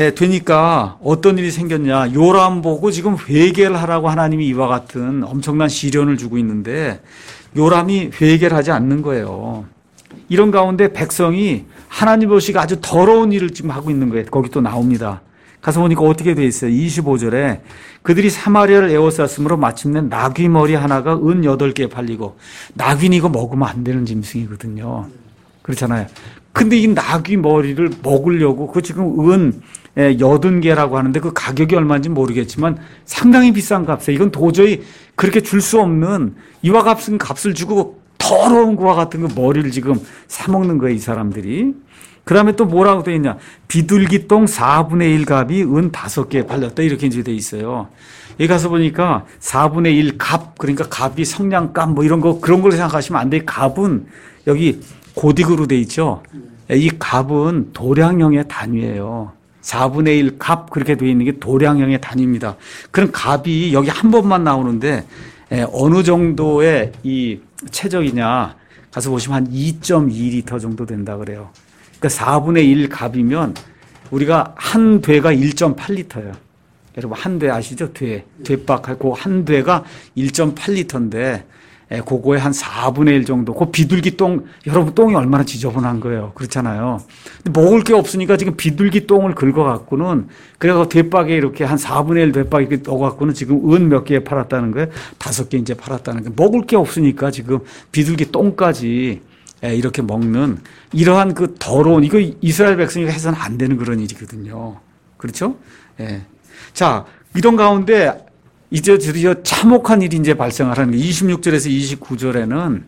되니까 어떤 일이 생겼냐. 요람 보고 지금 회개를 하라고 하나님이 이와 같은 엄청난 시련을 주고 있는데 요람이 회개를 하지 않는 거예요. 이런 가운데 백성이 하나님 보시기에 아주 더러운 일을 지금 하고 있는 거예요. 거기 또 나옵니다. 가서 보니까 어떻게 돼 있어요. 이십오 절에 그들이 사마리아를 에워쌌으므로 마침내 나귀 머리 하나가 은 여덟 개 팔리고 나귀는 이거 먹으면 안 되는 짐승이거든요. 그렇잖아요. 근데 이 나귀 머리를 먹으려고 그 지금 은 여든 개라고 하는데 그 가격이 얼마인지 모르겠지만 상당히 비싼 값이에요. 이건 도저히 그렇게 줄 수 없는 이와 같은 값을 주고 더러운 거와 같은 그 머리를 지금 사먹는 거예요, 이 사람들이. 그 다음에 또 뭐라고 되어 있냐. 비둘기똥 사분의 일 값이 은 다섯 개 팔렸다. 이렇게 이제 되어 있어요. 여기 가서 보니까 사분의 일 값, 그러니까 값이 성냥값 뭐 이런 거, 그런 걸 생각하시면 안 돼. 값은 여기 고딕으로 되어 있죠. 이 값은 도량형의 단위예요. 사분의 일 값 그렇게 되어 있는 게 도량형의 단위입니다. 그런 값이 여기 한 번만 나오는데 어느 정도의 이 최적이냐 가서 보시면 한 이 점 이 리터 정도 된다 그래요. 그러니까 사분의 일 값이면 우리가 한 되가 일 점 팔 리터예요. 여러분 한 되 아시죠? 되. 되박하고 한 되가 일 점 팔 리터인데 그거의 한 사분의 일 정도. 그 비둘기 똥, 여러분 똥이 얼마나 지저분한 거예요. 그렇잖아요. 근데 먹을 게 없으니까 지금 비둘기 똥을 긁어갖고는, 그래서 대박에 이렇게 한 사분의 일 대박 이렇게 넣어갖고는 지금 은 몇 개에 팔았다는 거예요. 다섯 개 이제 팔았다는 거예요. 먹을 게 없으니까 지금 비둘기 똥까지 이렇게 먹는 이러한 그 더러운, 이거 이스라엘 백성이 해서는 안 되는 그런 일이거든요. 그렇죠? 예. 자, 이런 가운데 이제 드디어 참혹한 일이 이제 발생하는 게 이십육 절에서 이십구 절에는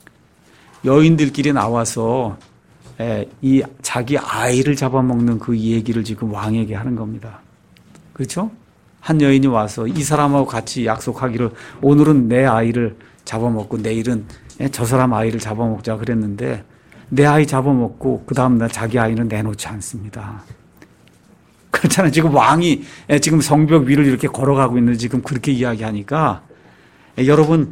여인들끼리 나와서 이 자기 아이를 잡아먹는 그 얘기를 지금 왕에게 하는 겁니다. 그렇죠? 한 여인이 와서 이 사람하고 같이 약속하기를 오늘은 내 아이를 잡아먹고 내일은 저 사람 아이를 잡아먹자 그랬는데 내 아이 잡아먹고 그 다음날 자기 아이는 내놓지 않습니다. 그렇잖아요. 지금 왕이 지금 성벽 위를 이렇게 걸어가고 있는데 지금 그렇게 이야기하니까 여러분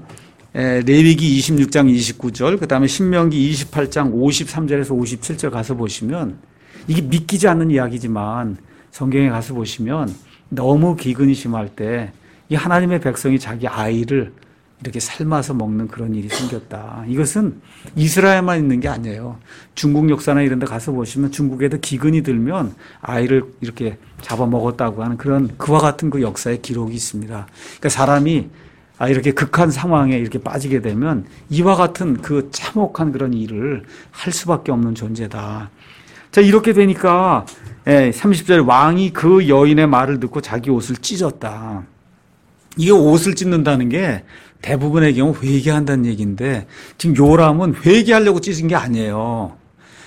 레위기 이십육 장 이십구 절 그다음에 신명기 이십팔 장 오십삼 절에서 오십칠 절 가서 보시면 이게 믿기지 않는 이야기지만 성경에 가서 보시면 너무 기근이 심할 때 이 하나님의 백성이 자기 아이를 이렇게 삶아서 먹는 그런 일이 생겼다. 이것은 이스라엘만 있는 게 아니에요. 중국 역사나 이런 데 가서 보시면 중국에도 기근이 들면 아이를 이렇게 잡아먹었다고 하는 그런 그와 같은 그 역사의 기록이 있습니다. 그러니까 사람이 아, 이렇게 극한 상황에 이렇게 빠지게 되면 이와 같은 그 참혹한 그런 일을 할 수밖에 없는 존재다. 자, 이렇게 되니까 삼십 절 왕이 그 여인의 말을 듣고 자기 옷을 찢었다. 이게 옷을 찢는다는 게 대부분의 경우 회개한다는 얘기인데 지금 요람은 회개하려고 찢은 게 아니에요.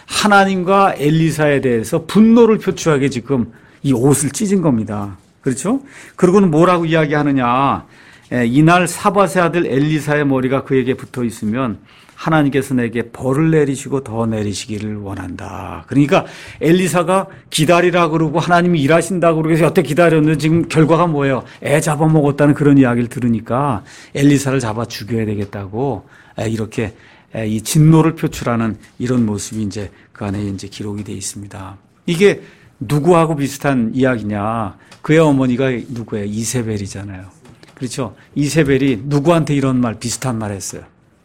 하나님과 엘리사에 대해서 분노를 표출하게 지금 이 옷을 찢은 겁니다. 그렇죠? 그리고는 뭐라고 이야기하느냐. 이날 사밧의 아들 엘리사의 머리가 그에게 붙어 있으면 하나님께서 내게 벌을 내리시고 더 내리시기를 원한다. 그러니까 엘리사가 기다리라 그러고 하나님이 일하신다 그러고 해서 여태 기다렸는데 지금 결과가 뭐예요? 애 잡아먹었다는 그런 이야기를 들으니까 엘리사를 잡아 죽여야 되겠다고 이렇게 이 진노를 표출하는 이런 모습이 이제 그 안에 이제 기록이 되어 있습니다. 이게 누구하고 비슷한 이야기냐? 그의 어머니가 누구예요? 이세벨이잖아요. 그렇죠? 이세벨이 누구한테 이런 말, 비슷한 말 했어요?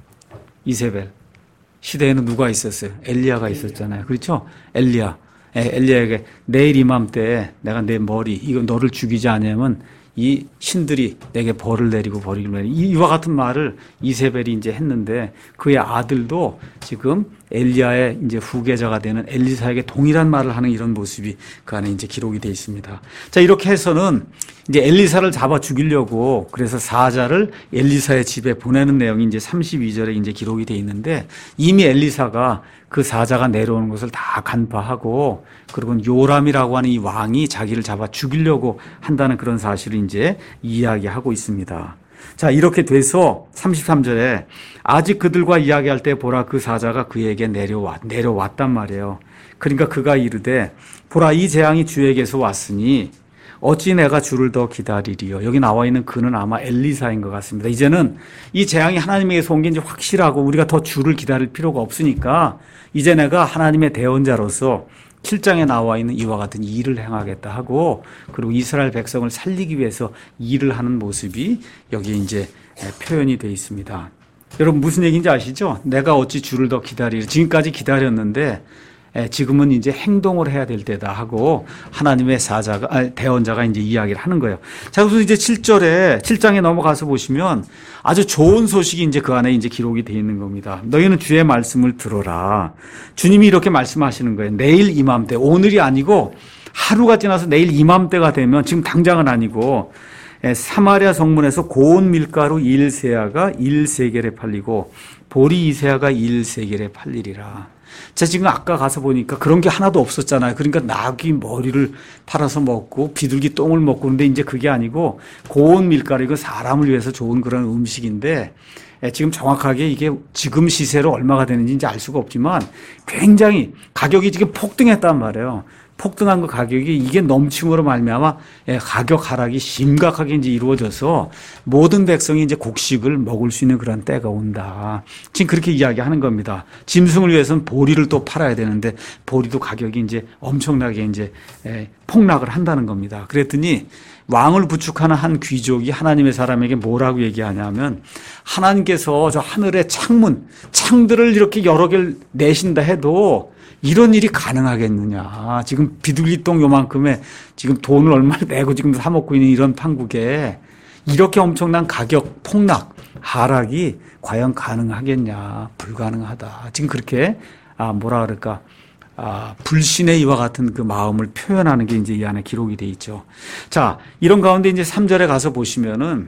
이세벨. 시대에는 누가 있었어요? 엘리야가 있었잖아요. 그렇죠? 엘리야. 엘리야에게 내일 이맘때 내가 내 머리, 이거 너를 죽이지 않으면 이 신들이 내게 벌을 내리고 벌을 내리고 이와 같은 말을 이세벨이 이제 했는데 그의 아들도 지금 엘리야의 이제 후계자가 되는 엘리사에게 동일한 말을 하는 이런 모습이 그 안에 이제 기록이 되어 있습니다. 자, 이렇게 해서는 이제 엘리사를 잡아 죽이려고 그래서 사자를 엘리사의 집에 보내는 내용이 이제 삼십이 절에 이제 기록이 되어 있는데 이미 엘리사가 그 사자가 내려오는 것을 다 간파하고 그리고 요람이라고 하는 이 왕이 자기를 잡아 죽이려고 한다는 그런 사실을 이제 이야기하고 있습니다. 자, 이렇게 돼서 삼십삼 절에 아직 그들과 이야기할 때 보라 그 사자가 그에게 내려왔, 내려왔단 말이에요. 그러니까 그가 이르되 보라 이 재앙이 주에게서 왔으니 어찌 내가 주를 더 기다리리요. 여기 나와 있는 그는 아마 엘리사인 것 같습니다. 이제는 이 재앙이 하나님에게서 온 게 이제 확실하고 우리가 더 주를 기다릴 필요가 없으니까 이제 내가 하나님의 대언자로서 칠 장에 나와 있는 이와 같은 일을 행하겠다 하고 그리고 이스라엘 백성을 살리기 위해서 일을 하는 모습이 여기에 이제 표현이 되어 있습니다. 여러분 무슨 얘기인지 아시죠? 내가 어찌 주를 더 기다리리. 지금까지 기다렸는데 지금은 이제 행동을 해야 될 때다 하고 하나님의 사자가, 아니, 대언자가 이제 이야기를 하는 거예요. 자, 그래서 이제 칠 절에, 칠 장에 넘어가서 보시면 아주 좋은 소식이 이제 그 안에 이제 기록이 되어 있는 겁니다. 너희는 주의 말씀을 들어라. 주님이 이렇게 말씀하시는 거예요. 내일 이맘때, 오늘이 아니고 하루가 지나서 내일 이맘때가 되면 지금 당장은 아니고 사마리아 성문에서 고운 밀가루 일 세아가 일 세겔에 팔리고 보리 이 세아가 일 세겔에 팔리리라. 자, 지금 아까 가서 보니까 그런 게 하나도 없었잖아요. 그러니까 나귀 머리를 팔아서 먹고 비둘기 똥을 먹고 그런데 이제 그게 아니고 고운 밀가루, 이거 사람을 위해서 좋은 그런 음식인데 지금 정확하게 이게 지금 시세로 얼마가 되는지 이제 알 수가 없지만 굉장히 가격이 지금 폭등했단 말이에요. 폭등한 그 가격이 이게 넘침으로 말미암아 가격 하락이 심각하게 이제 이루어져서 모든 백성이 이제 곡식을 먹을 수 있는 그런 때가 온다. 지금 그렇게 이야기하는 겁니다. 짐승을 위해서는 보리를 또 팔아야 되는데 보리도 가격이 이제 엄청나게 이제 폭락을 한다는 겁니다. 그랬더니 왕을 부축하는 한 귀족이 하나님의 사람에게 뭐라고 얘기하냐면 하나님께서 저 하늘의 창문, 창들을 이렇게 여러 개를 내신다 해도 이런 일이 가능하겠느냐. 지금 비둘기똥 요만큼에 지금 돈을 얼마를 내고 지금 사먹고 있는 이런 판국에 이렇게 엄청난 가격 폭락, 하락이 과연 가능하겠냐. 불가능하다. 지금 그렇게, 아, 뭐라 그럴까. 아, 불신의 이와 같은 그 마음을 표현하는 게 이제 이 안에 기록이 돼 있죠. 자, 이런 가운데 이제 삼 절에 가서 보시면은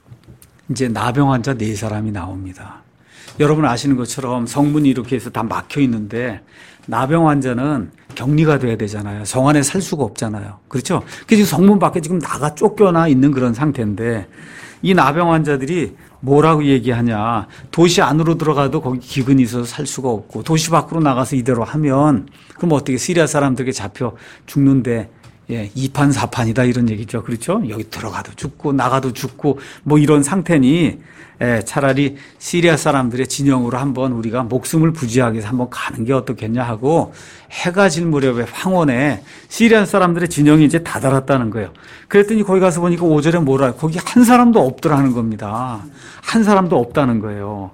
이제 나병 환자 네 사람이 나옵니다. 여러분 아시는 것처럼 성문이 이렇게 해서 다 막혀 있는데 나병 환자는 격리가 돼야 되잖아요. 성 안에 살 수가 없잖아요. 그렇죠? 그래서 지금 성문 밖에 지금 나가 쫓겨나 있는 그런 상태인데 이 나병 환자들이 뭐라고 얘기하냐. 도시 안으로 들어가도 거기 기근이 있어서 살 수가 없고 도시 밖으로 나가서 이대로 하면 그럼 어떻게 시리아 사람들에게 잡혀 죽는데 예, 이판 사판이다 이런 얘기죠. 그렇죠? 여기 들어가도 죽고 나가도 죽고 뭐 이런 상태니 예, 차라리 시리아 사람들의 진영으로 한번 우리가 목숨을 부지하기 위해서 한번 가는 게 어떻겠냐 하고 해가 질 무렵에 황혼에 시리아 사람들의 진영이 이제 다다랐다는 거예요. 그랬더니 거기 가서 보니까 오 절에 뭐라 거기 한 사람도 없더라는 겁니다. 한 사람도 없다는 거예요.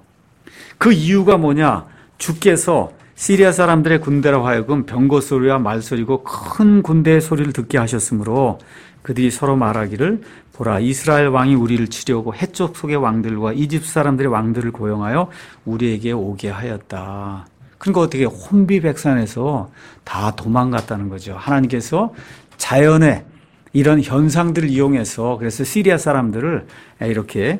그 이유가 뭐냐? 주께서 시리아 사람들의 군대로 하여금 병거 소리와 말소리고 큰 군대의 소리를 듣게 하셨으므로 그들이 서로 말하기를 보라 이스라엘 왕이 우리를 치려고 해쪽 속의 왕들과 이집트 사람들의 왕들을 고용하여 우리에게 오게 하였다. 그러니까 어떻게 혼비백산해서 다 도망갔다는 거죠. 하나님께서 자연의 이런 현상들을 이용해서 그래서 시리아 사람들을 이렇게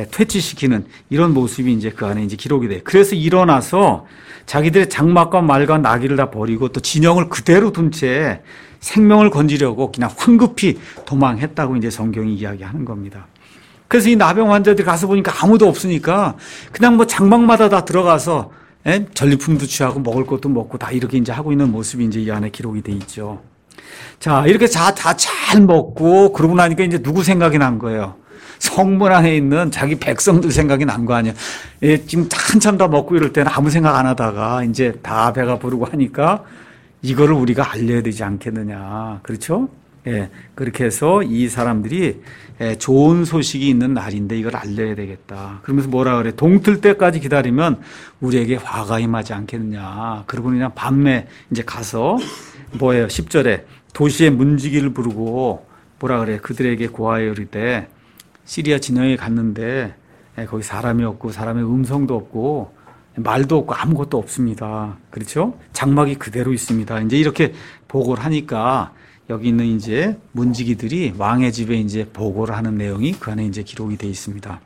퇴치시키는 이런 모습이 이제 그 안에 이제 기록이 돼요. 그래서 일어나서 자기들의 장막과 말과 나귀를 다 버리고 또 진영을 그대로 둔 채 생명을 건지려고 그냥 황급히 도망했다고 이제 성경이 이야기하는 겁니다. 그래서 이 나병 환자들이 가서 보니까 아무도 없으니까 그냥 뭐 장막마다 다 들어가서 에? 전리품도 취하고 먹을 것도 먹고 다 이렇게 이제 하고 있는 모습이 이제 이 안에 기록이 돼 있죠. 자, 이렇게 다 잘 먹고 그러고 나니까 이제 누구 생각이 난 거예요? 성문 안에 있는 자기 백성들 생각이 난 거 아니에요. 예, 지금 한참 다 먹고 이럴 때는 아무 생각 안 하다가 이제 다 배가 부르고 하니까 이거를 우리가 알려야 되지 않겠느냐. 그렇죠? 예, 그렇게 해서 이 사람들이 예, 좋은 소식이 있는 날인데 이걸 알려야 되겠다. 그러면서 뭐라 그래? 동틀 때까지 기다리면 우리에게 화가 임하지 않겠느냐. 그러고 그냥 밤에 이제 가서 뭐예요? 십 절에 도시의 문지기를 부르고 뭐라 그래? 그들에게 고하여 이르되 시리아 진영에 갔는데 예, 거기 사람이 없고 사람의 음성도 없고 말도 없고 아무것도 없습니다. 그렇죠? 장막이 그대로 있습니다. 이제 이렇게 보고를 하니까 여기 있는 이제 문지기들이 왕의 집에 이제 보고를 하는 내용이 그 안에 이제 기록이 되어 있습니다.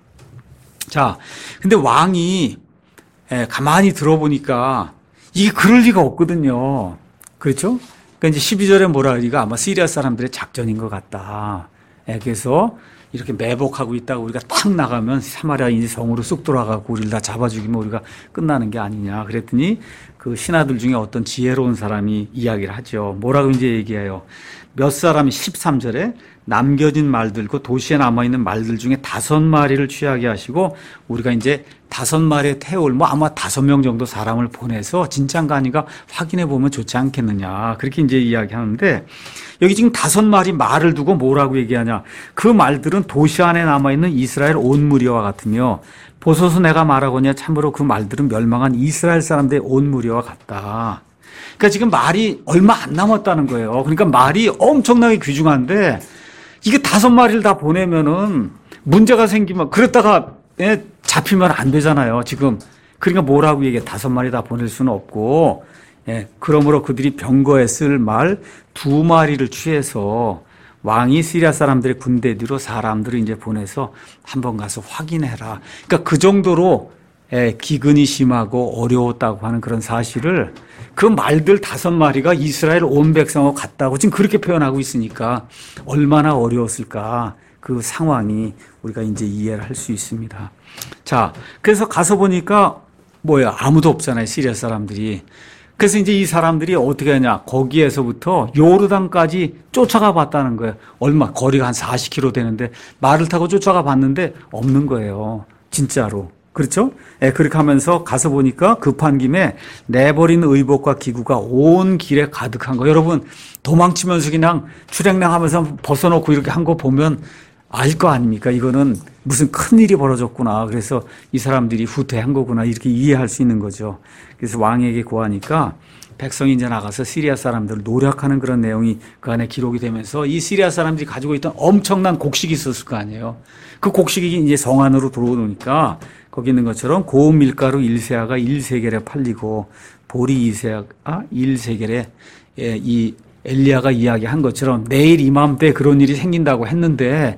자, 근데 왕이 예, 가만히 들어보니까 이게 그럴 리가 없거든요. 그렇죠? 그러니까 이제 십이 절에 뭐라 그러니까 아마 시리아 사람들의 작전인 것 같다. 예, 그래서 이렇게 매복하고 있다가 우리가 탁 나가면 사마리아 이제 성으로 쑥 돌아가고 우리를 다 잡아 죽이면 우리가 끝나는 게 아니냐. 그랬더니 그 신하들 중에 어떤 지혜로운 사람이 이야기를 하죠. 뭐라고 이제 얘기해요. 몇 사람이 십삼 절에 남겨진 말들, 그 도시에 남아있는 말들 중에 다섯 마리를 취하게 하시고 우리가 이제 다섯 마리의 태울, 뭐 아마 다섯 명 정도 사람을 보내서 진짜인가 아닌가 확인해 보면 좋지 않겠느냐. 그렇게 이제 이야기하는데 여기 지금 다섯 마리 말을 두고 뭐라고 얘기하냐. 그 말들은 도시 안에 남아있는 이스라엘 온 무리와 같으며 보소서 내가 말하거냐 참으로 그 말들은 멸망한 이스라엘 사람들의 온 무리와 같다. 그러니까 지금 말이 얼마 안 남았다는 거예요. 그러니까 말이 엄청나게 귀중한데 이게 다섯 마리를 다 보내면은 문제가 생기면 그랬다가 예, 잡히면 안 되잖아요. 지금 그러니까 뭐라고 얘기해? 다섯 마리 다 보낼 수는 없고 예, 그러므로 그들이 병거에 쓸 말 두 마리를 취해서 왕이 시리아 사람들의 군대 뒤로 사람들을 이제 보내서 한번 가서 확인해라. 그러니까 그 정도로 예, 기근이 심하고 어려웠다고 하는 그런 사실을 그 말들 다섯 마리가 이스라엘 온 백성하고 같다고 지금 그렇게 표현하고 있으니까 얼마나 어려웠을까 그 상황이 우리가 이제 이해를 할 수 있습니다. 자, 그래서 가서 보니까 뭐야 아무도 없잖아요 시리아 사람들이. 그래서 이제 이 사람들이 어떻게 하냐 거기에서부터 요르단까지 쫓아가 봤다는 거예요. 얼마 거리가 한 사십 킬로미터 되는데 말을 타고 쫓아가 봤는데 없는 거예요. 진짜로. 그렇죠? 예, 그렇게 하면서 가서 보니까 급한 김에 내버린 의복과 기구가 온 길에 가득한 거. 여러분, 도망치면서 그냥 출행량 하면서 벗어놓고 이렇게 한 거 보면 알 거 아닙니까? 이거는 무슨 큰 일이 벌어졌구나. 그래서 이 사람들이 후퇴한 거구나. 이렇게 이해할 수 있는 거죠. 그래서 왕에게 고하니까 백성이 이제 나가서 시리아 사람들을 노력하는 그런 내용이 그 안에 기록이 되면서 이 시리아 사람들이 가지고 있던 엄청난 곡식이 있었을 거 아니에요. 그 곡식이 이제 성 안으로 들어오니까 거기 있는 것처럼 고운 밀가루 일 세아가 일 세겔에 팔리고 보리 이 세아가 일 세겔에 예, 이 엘리야가 이야기한 것처럼 내일 이맘때 그런 일이 생긴다고 했는데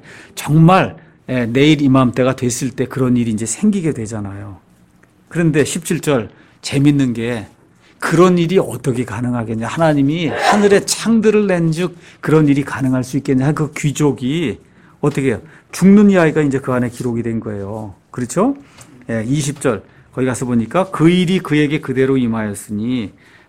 정말 예, 내일 이맘때가 됐을 때 그런 일이 이제 생기게 되잖아요. 그런데 십칠 절 재밌는 게 그런 일이 어떻게 가능하겠냐. 하나님이 하늘에 창들을 낸즉 그런 일이 가능할 수 있겠냐. 그 귀족이 어떻게 해요? 죽는 이 아이가 이제 그 안에 기록이 된 거예요. 그렇죠? 예, 이십 절 거기 가서 보니까 그 일이 그에게 그대로 임하였으니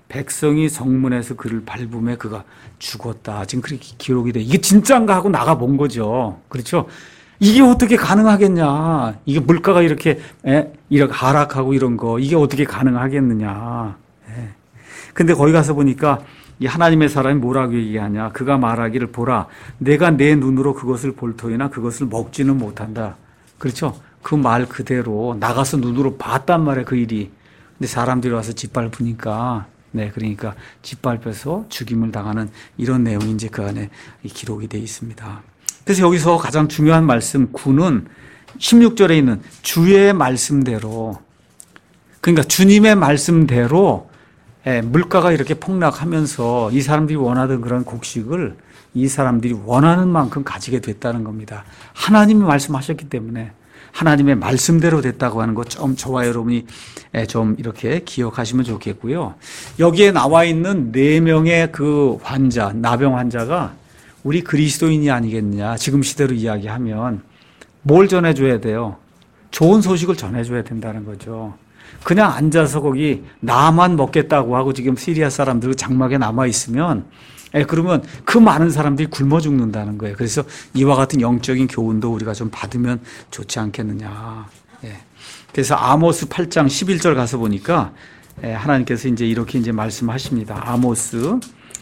백성이 성문에서 그를 밟음에 그가 죽었다. 지금 그렇게 기록이 돼. 이게 진짜인가 하고 나가 본 거죠. 그렇죠? 이게 어떻게 가능하겠냐. 이게 물가가 이렇게 예, 이렇게 하락하고 이런 거 이게 어떻게 가능하겠느냐. 예. 근데 거기 가서 보니까 이 하나님의 사람이 뭐라고 얘기하냐. 그가 말하기를 보라. 내가 내 눈으로 그것을 볼 터이나 그것을 먹지는 못한다. 그렇죠? 그 말 그대로 나가서 눈으로 봤단 말이에요. 그 일이. 근데 사람들이 와서 짓밟으니까 네, 그러니까 짓밟혀서 죽임을 당하는 이런 내용이 이제 그 안에 기록이 되어 있습니다. 그래서 여기서 가장 중요한 말씀 구는 십육 절에 있는 주의 말씀대로 그러니까 주님의 말씀대로 예, 물가가 이렇게 폭락하면서 이 사람들이 원하던 그런 곡식을 이 사람들이 원하는 만큼 가지게 됐다는 겁니다. 하나님이 말씀하셨기 때문에 하나님의 말씀대로 됐다고 하는 것 좀 저와 여러분이 좀 이렇게 기억하시면 좋겠고요. 여기에 나와 있는 네 명의 그 환자, 나병 환자가 우리 그리스도인이 아니겠느냐. 지금 시대로 이야기하면 뭘 전해줘야 돼요? 좋은 소식을 전해줘야 된다는 거죠. 그냥 앉아서 거기 나만 먹겠다고 하고 지금 시리아 사람들 장막에 남아있으면 예, 그러면 그 많은 사람들이 굶어 죽는다는 거예요. 그래서 이와 같은 영적인 교훈도 우리가 좀 받으면 좋지 않겠느냐. 예. 그래서 아모스 팔 장 십일 절 가서 보니까 예, 하나님께서 이제 이렇게 이제 말씀하십니다. 아모스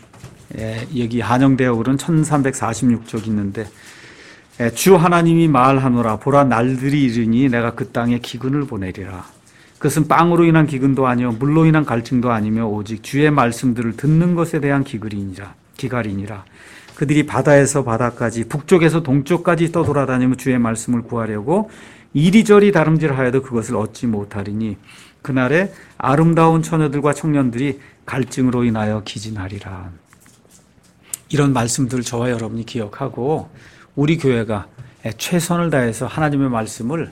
예, 여기 한영대역으로는 천삼백사십육 쪽 있는데 예, 주 하나님이 말하노라 보라 날들이 이르니 내가 그 땅에 기근을 보내리라. 그것은 빵으로 인한 기근도 아니요 물로 인한 갈증도 아니며 오직 주의 말씀들을 듣는 것에 대한 기근이니라. 기갈이니라. 그들이 바다에서 바다까지 북쪽에서 동쪽까지 떠돌아다니며 주의 말씀을 구하려고 이리저리 다름질하여도 그것을 얻지 못하리니 그날에 아름다운 처녀들과 청년들이 갈증으로 인하여 기진하리라. 이런 말씀들을 저와 여러분이 기억하고 우리 교회가 최선을 다해서 하나님의 말씀을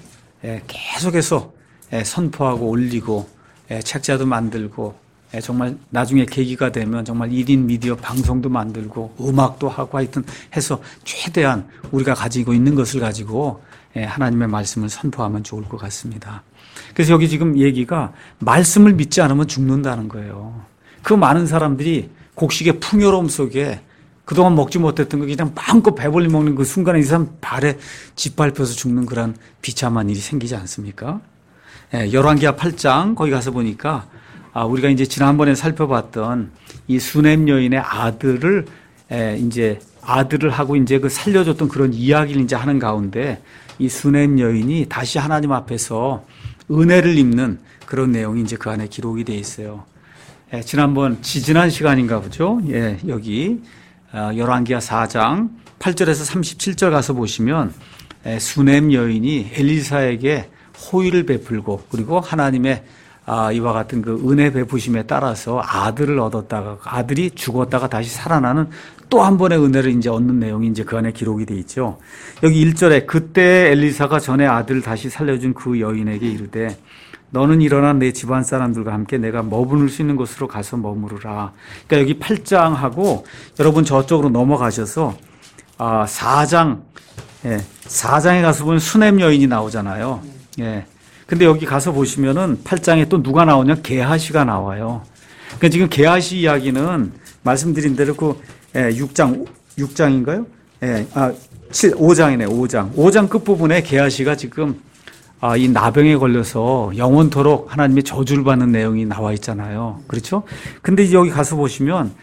계속해서 선포하고 올리고 책자도 만들고 정말 나중에 계기가 되면 정말 일 인 미디어 방송도 만들고 음악도 하고 하여튼 해서 최대한 우리가 가지고 있는 것을 가지고 하나님의 말씀을 선포하면 좋을 것 같습니다. 그래서 여기 지금 얘기가 말씀을 믿지 않으면 죽는다는 거예요. 그 많은 사람들이 곡식의 풍요로움 속에 그동안 먹지 못했던 거 그냥 마음껏 배불리 먹는 그 순간에 이 사람 발에 짓밟혀서 죽는 그런 비참한 일이 생기지 않습니까? 예, 열왕기하 팔 장 거기 가서 보니까 아, 우리가 이제 지난번에 살펴봤던 이 수넴 여인의 아들을 에, 이제 아들을 하고 이제 그 살려줬던 그런 이야기를 이제 하는 가운데 이 수넴 여인이 다시 하나님 앞에서 은혜를 입는 그런 내용이 이제 그 안에 기록이 돼 있어요. 예, 지난번 지지난 시간인가 보죠. 예, 여기 어, 열왕기하 사 장 팔 절에서 삼십칠 절 가서 보시면 에, 수넴 여인이 엘리사에게 호의를 베풀고 그리고 하나님의 아, 이와 같은 그 은혜 베푸심에 따라서 아들을 얻었다가 아들이 죽었다가 다시 살아나는 또 한 번의 은혜를 이제 얻는 내용이 이제 그 안에 기록이 돼 있죠. 여기 일 절에 그때 엘리사가 전에 아들을 다시 살려준 그 여인에게 이르되 너는 일어나 내 집안 사람들과 함께 내가 머무를 수 있는 곳으로 가서 머무르라. 그러니까 여기 팔 장하고 여러분 저쪽으로 넘어가셔서 아, 사 장, 예, 사 장에 가서 보면 수넴 여인이 나오잖아요. 예. 근데 여기 가서 보시면은 팔 장에 또 누가 나오냐? 게하시가 나와요. 그러니까 지금 게하시 이야기는 말씀드린 대로 그 예, 육 장, 육 장인가요? 예, 아, 칠, 오 장이네, 오 장. 오 장 끝부분에 게하시가 지금 아, 이 나병에 걸려서 영원토록 하나님의 저주를 받는 내용이 나와 있잖아요. 그렇죠? 근데 여기 가서 보시면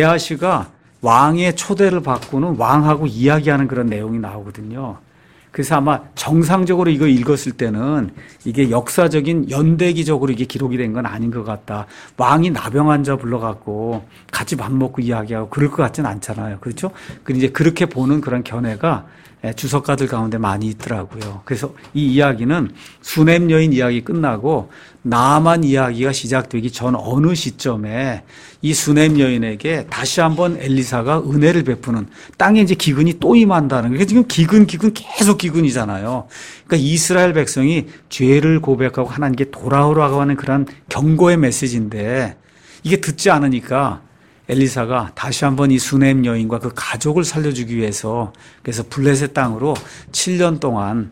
게하시가 왕의 초대를 받고는 왕하고 이야기하는 그런 내용이 나오거든요. 그래서 아마 정상적으로 이거 읽었을 때는 이게 역사적인 연대기적으로 이게 기록이 된 건 아닌 것 같다. 왕이 나병 환자 불러갖고 같이 밥 먹고 이야기하고 그럴 것 같진 않잖아요. 그렇죠? 근데 이제 그렇게 보는 그런 견해가 주석가들 가운데 많이 있더라고요. 그래서 이 이야기는 수넴 여인 이야기 끝나고 나만 이야기가 시작되기 전 어느 시점에 이 수넴 여인에게 다시 한번 엘리사가 은혜를 베푸는 땅에 이제 기근이 또 임한다는 게 지금 기근 기근 계속 기근이잖아요. 그러니까 이스라엘 백성이 죄를 고백하고 하나님께 돌아오라고 하는 그런 경고의 메시지인데 이게 듣지 않으니까 엘리사가 다시 한번 이 수넴 여인과 그 가족을 살려주기 위해서 그래서 블레셋 땅으로 칠 년 동안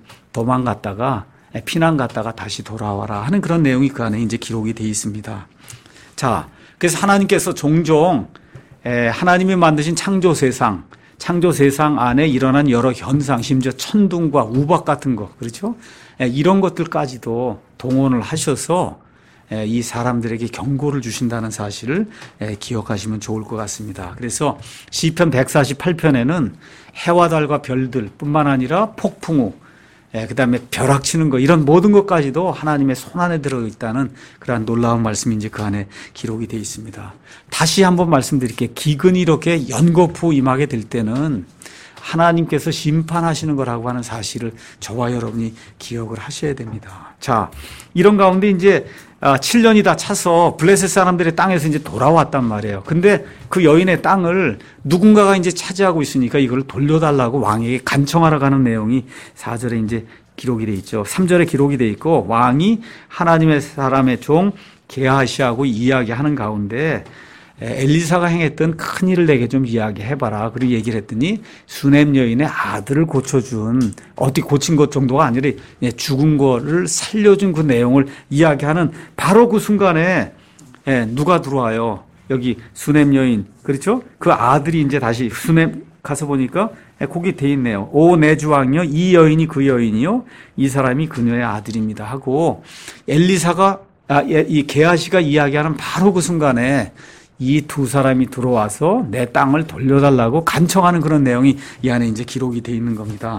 도망갔다가 피난 갔다가 다시 돌아와라 하는 그런 내용이 그 안에 이제 기록이 되어 있습니다. 자, 그래서 하나님께서 종종 하나님이 만드신 창조 세상, 창조 세상 안에 일어난 여러 현상, 심지어 천둥과 우박 같은 것, 그렇죠? 이런 것들까지도 동원을 하셔서 이 사람들에게 경고를 주신다는 사실을 기억하시면 좋을 것 같습니다. 그래서 시편 백사십팔 편에는 해와 달과 별들 뿐만 아니라 폭풍우, 그다음에 벼락치는 것 이런 모든 것까지도 하나님의 손안에 들어있다는 그러한 놀라운 말씀이 이제 그 안에 기록이 되어 있습니다. 다시 한번 말씀드릴게요. 기근이 이렇게 연거푸 임하게 될 때는 하나님께서 심판하시는 거라고 하는 사실을 저와 여러분이 기억을 하셔야 됩니다. 자, 이런 가운데 이제 칠 년이 다 차서 블레셋 사람들의 땅에서 이제 돌아왔단 말이에요. 근데 그 여인의 땅을 누군가가 이제 차지하고 있으니까 이걸 돌려달라고 왕에게 간청하러 가는 내용이 사 절에 이제 기록이 돼 있죠. 삼 절에 기록이 돼 있고 왕이 하나님의 사람의 종 게하시하고 이야기하는 가운데 엘리사가 행했던 큰 일을 내게 좀 이야기해봐라. 그리고 얘기를 했더니 수넴 여인의 아들을 고쳐준, 어떻게 고친 것 정도가 아니라 죽은 거를 살려준 그 내용을 이야기하는 바로 그 순간에 누가 들어와요? 여기 수넴 여인, 그렇죠? 그 아들이 이제 다시 수넴 가서 보니까 거기 돼 있네요. 오 내 주왕이요, 이 여인이 그 여인이요, 이 사람이 그녀의 아들입니다 하고 엘리사가 아, 이 게하시가 이야기하는 바로 그 순간에 이 두 사람이 들어와서 내 땅을 돌려달라고 간청하는 그런 내용이 이 안에 이제 기록이 되어 있는 겁니다.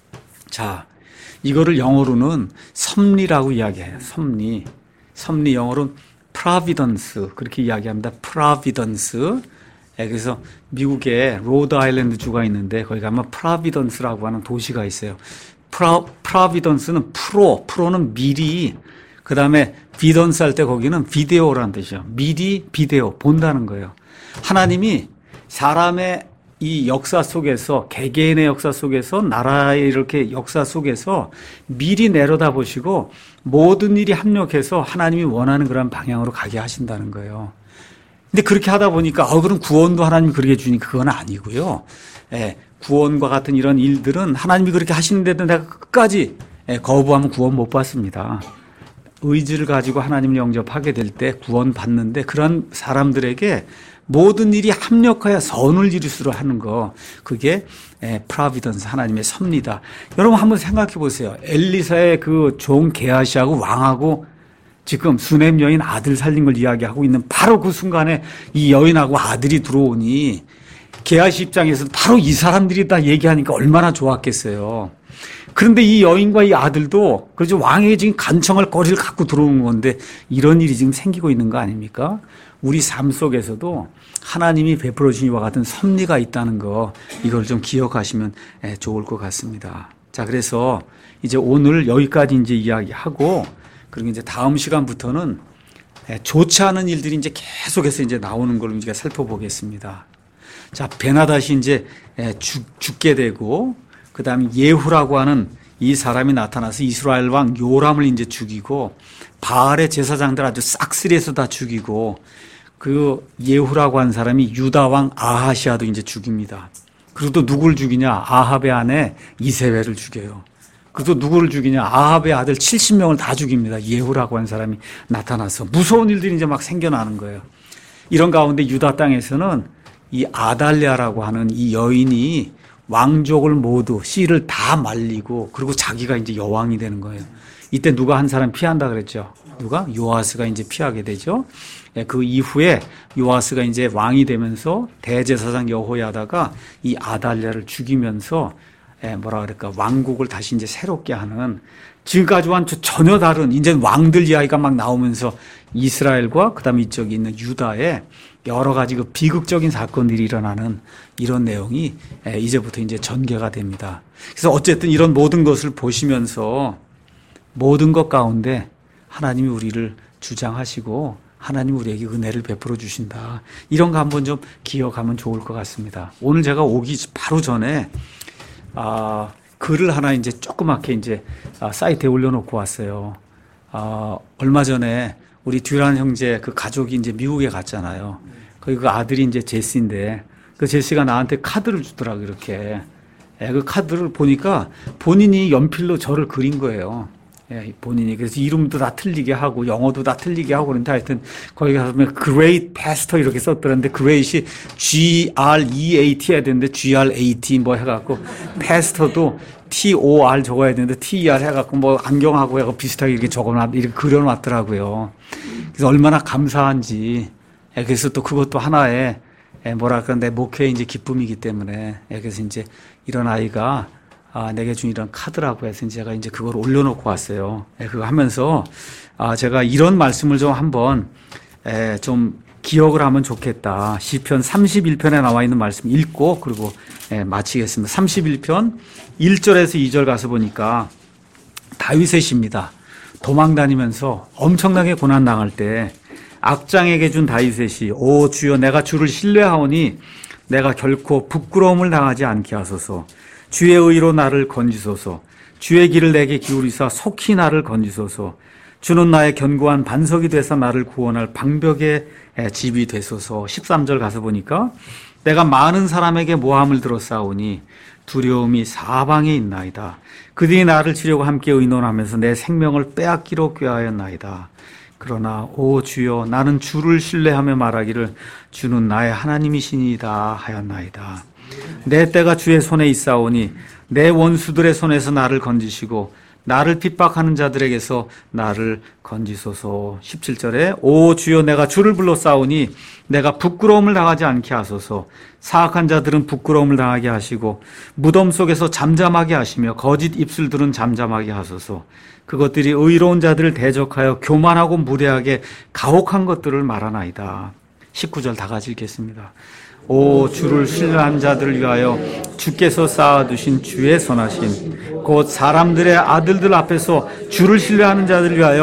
자, 이거를 영어로는 섭리라고 이야기해요. 섭리. 섭리 영어로는 providence 그렇게 이야기합니다. providence. 그래서 미국에 로드 아일랜드 주가 있는데 거기 가면 프로비던스라고 하는 도시가 있어요. 프로, 프로비던스는 프로, 프로는 미리 그 다음에 비던스 할 때 거기는 비데오라는 뜻이죠. 미리 비데오, 본다는 거예요. 하나님이 사람의 이 역사 속에서, 개개인의 역사 속에서, 나라의 이렇게 역사 속에서 미리 내려다보시고 모든 일이 합력해서 하나님이 원하는 그런 방향으로 가게 하신다는 거예요. 근데 그렇게 하다 보니까, 어, 그럼 구원도 하나님이 그렇게 주니까 그건 아니고요. 예, 구원과 같은 이런 일들은 하나님이 그렇게 하시는데도 내가 끝까지 예, 거부하면 구원 못 받습니다. 의지를 가지고 하나님을 영접하게 될 때 구원 받는데, 그런 사람들에게 모든 일이 합력하여 선을 이루수록 하는 거, 그게 프라비던스, 하나님의 섭리다. 여러분 한번 생각해 보세요. 엘리사의 그 종 게하시하고 왕하고 지금 수넴 여인 아들 살린 걸 이야기하고 있는 바로 그 순간에 이 여인하고 아들이 들어오니 게하시 입장에서 바로 이 사람들이 다 얘기하니까 얼마나 좋았겠어요. 그런데 이 여인과 이 아들도 그래서 왕에게 지금 간청할 거리를 갖고 들어오는 건데, 이런 일이 지금 생기고 있는 거 아닙니까? 우리 삶 속에서도 하나님이 베풀어 주신 이와 같은 섭리가 있다는 거, 이걸 좀 기억하시면 좋을 것 같습니다. 자, 그래서 이제 오늘 여기까지 이제 이야기하고, 그리고 이제 다음 시간부터는 좋지 않은 일들이 이제 계속해서 이제 나오는 걸 우리가 살펴보겠습니다. 자, 베나닷이 이제 죽, 죽게 되고, 그 다음에 예후라고 하는 이 사람이 나타나서 이스라엘 왕 요람을 이제 죽이고, 바알의 제사장들 아주 싹쓸이해서 다 죽이고, 그 예후라고 하는 사람이 유다 왕 아하시아도 이제 죽입니다. 그리고 또 누구를 죽이냐? 아합의 아내 이세벨을 죽여요. 그리고 또 누구를 죽이냐? 아합의 아들 칠십 명을 다 죽입니다. 예후라고 하는 사람이 나타나서 무서운 일들이 이제 막 생겨나는 거예요. 이런 가운데 유다 땅에서는 이 아달랴라고 하는 이 여인이 왕족을 모두 씨를 다 말리고, 그리고 자기가 이제 여왕이 되는 거예요. 이때 누가 한 사람 피한다 그랬죠? 누가? 요아스가 이제 피하게 되죠. 그 이후에 요아스가 이제 왕이 되면서 대제사장 여호야다가 이 아달랴를 죽이면서 뭐라 그럴까, 왕국을 다시 이제 새롭게 하는, 지금까지와는 전혀 다른 이제 왕들 이야기가 막 나오면서 이스라엘과 그다음에 이쪽에 있는 유다에 여러 가지 그 비극적인 사건들이 일어나는 이런 내용이 이제부터 이제 전개가 됩니다. 그래서 어쨌든 이런 모든 것을 보시면서 모든 것 가운데 하나님이 우리를 주장하시고 하나님이 우리에게 은혜를 베풀어 주신다. 이런 거 한번 좀 기억하면 좋을 것 같습니다. 오늘 제가 오기 바로 전에 아, 글을 하나 이제 조그맣게 이제 아, 사이트에 올려놓고 왔어요. 아, 얼마 전에 우리 듀란 형제 그 가족이 이제 미국에 갔잖아요. 거기 그 아들이 이제 제시인데, 그 제시가 나한테 카드를 주더라고, 이렇게. 예, 그 카드를 보니까 본인이 연필로 저를 그린 거예요. 예, 본인이. 그래서 이름도 다 틀리게 하고, 영어도 다 틀리게 하고, 그런데 하여튼, 거기 가서 Great Pastor 이렇게 썼더란데, Great이 G R E A T 해야 되는데, G R A T 뭐 해갖고, Pastor도 T O R 적어야 되는데, T E R 해갖고, 뭐, 안경하고 해갖고 비슷하게 이렇게 적어놨, 이렇게 그려놨더라고요. 그래서 얼마나 감사한지. 예, 그래서 또 그것도 하나의, 예, 뭐랄까, 내 목회의 이제 기쁨이기 때문에, 예, 그래서 이제 이런 아이가 아, 내게 준 이런 카드라고 해서 제가 이제 그걸 올려놓고 왔어요. 예, 그거 하면서, 아, 제가 이런 말씀을 좀 한번, 예, 좀 기억을 하면 좋겠다. 시편 삼십일 편에 나와 있는 말씀 읽고, 그리고, 예, 마치겠습니다. 삼십일 편 일 절에서 이 절 가서 보니까 다윗의 시입니다. 도망 다니면서 엄청나게 고난당할 때 악장에게 준 다윗의 시, 오 주여 내가 주를 신뢰하오니 내가 결코 부끄러움을 당하지 않게 하소서. 주의 의로 나를 건지소서. 주의 길을 내게 기울이사 속히 나를 건지소서. 주는 나의 견고한 반석이 되사 나를 구원할 방벽의 집이 되소서. 십삼 절 가서 보니까 내가 많은 사람에게 모함을 들었사오니 두려움이 사방에 있나이다. 그들이 나를 치려고 함께 의논하면서 내 생명을 빼앗기로 꾀하였나이다. 그러나 오 주여 나는 주를 신뢰하며 말하기를 주는 나의 하나님이시니이다 하였나이다. 내 때가 주의 손에 있사오니 내 원수들의 손에서 나를 건지시고 나를 핍박하는 자들에게서 나를 건지소서. 십칠 절에 오 주여 내가 주를 불렀사오니 내가 부끄러움을 당하지 않게 하소서. 사악한 자들은 부끄러움을 당하게 하시고 무덤 속에서 잠잠하게 하시며 거짓 입술들은 잠잠하게 하소서. 그것들이 의로운 자들을 대적하여 교만하고 무례하게 가혹한 것들을 말하나이다. 십구 절 다 같이 읽겠습니다. 오 주를 신뢰한 자들을 위하여 주께서 쌓아두신 주의 선하심 곧 사람들의 아들들 앞에서 주를 신뢰하는 자들을 위하여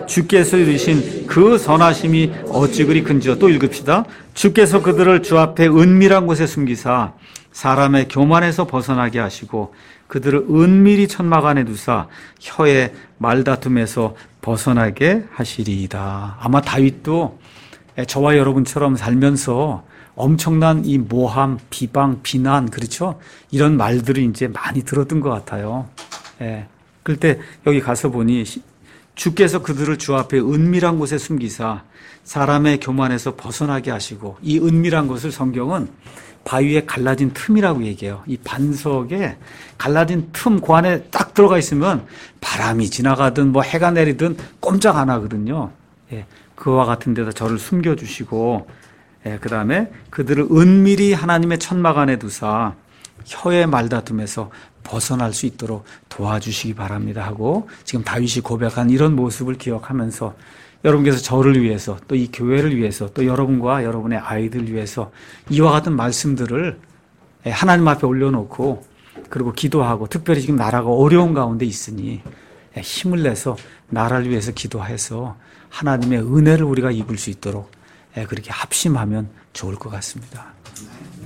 주께서 이루신 그 선하심이 어찌 그리 큰지요. 또 읽읍시다. 주께서 그들을 주 앞에 은밀한 곳에 숨기사 사람의 교만에서 벗어나게 하시고 그들을 은밀히 천막 안에 두사 혀의 말다툼에서 벗어나게 하시리이다. 아마 다윗도 저와 여러분처럼 살면서 엄청난 이 모함, 비방, 비난, 그렇죠? 이런 말들을 이제 많이 들었던 것 같아요. 예. 그때 여기 가서 보니 주께서 그들을 주 앞에 은밀한 곳에 숨기사 사람의 교만에서 벗어나게 하시고, 이 은밀한 곳을 성경은 바위에 갈라진 틈이라고 얘기해요. 이 반석에 갈라진 틈, 그 안에 딱 들어가 있으면 바람이 지나가든 뭐 해가 내리든 꼼짝 안 하거든요. 예. 그와 같은 데다 저를 숨겨주시고, 예, 그 다음에 그들을 은밀히 하나님의 천막 안에 두사 혀의 말다툼에서 벗어날 수 있도록 도와주시기 바랍니다 하고, 지금 다윗이 고백한 이런 모습을 기억하면서 여러분께서 저를 위해서, 또 이 교회를 위해서, 또 여러분과 여러분의 아이들 위해서 이와 같은 말씀들을 하나님 앞에 올려놓고, 그리고 기도하고, 특별히 지금 나라가 어려운 가운데 있으니 힘을 내서 나라를 위해서 기도해서 하나님의 은혜를 우리가 입을 수 있도록 그렇게 합심하면 좋을 것 같습니다.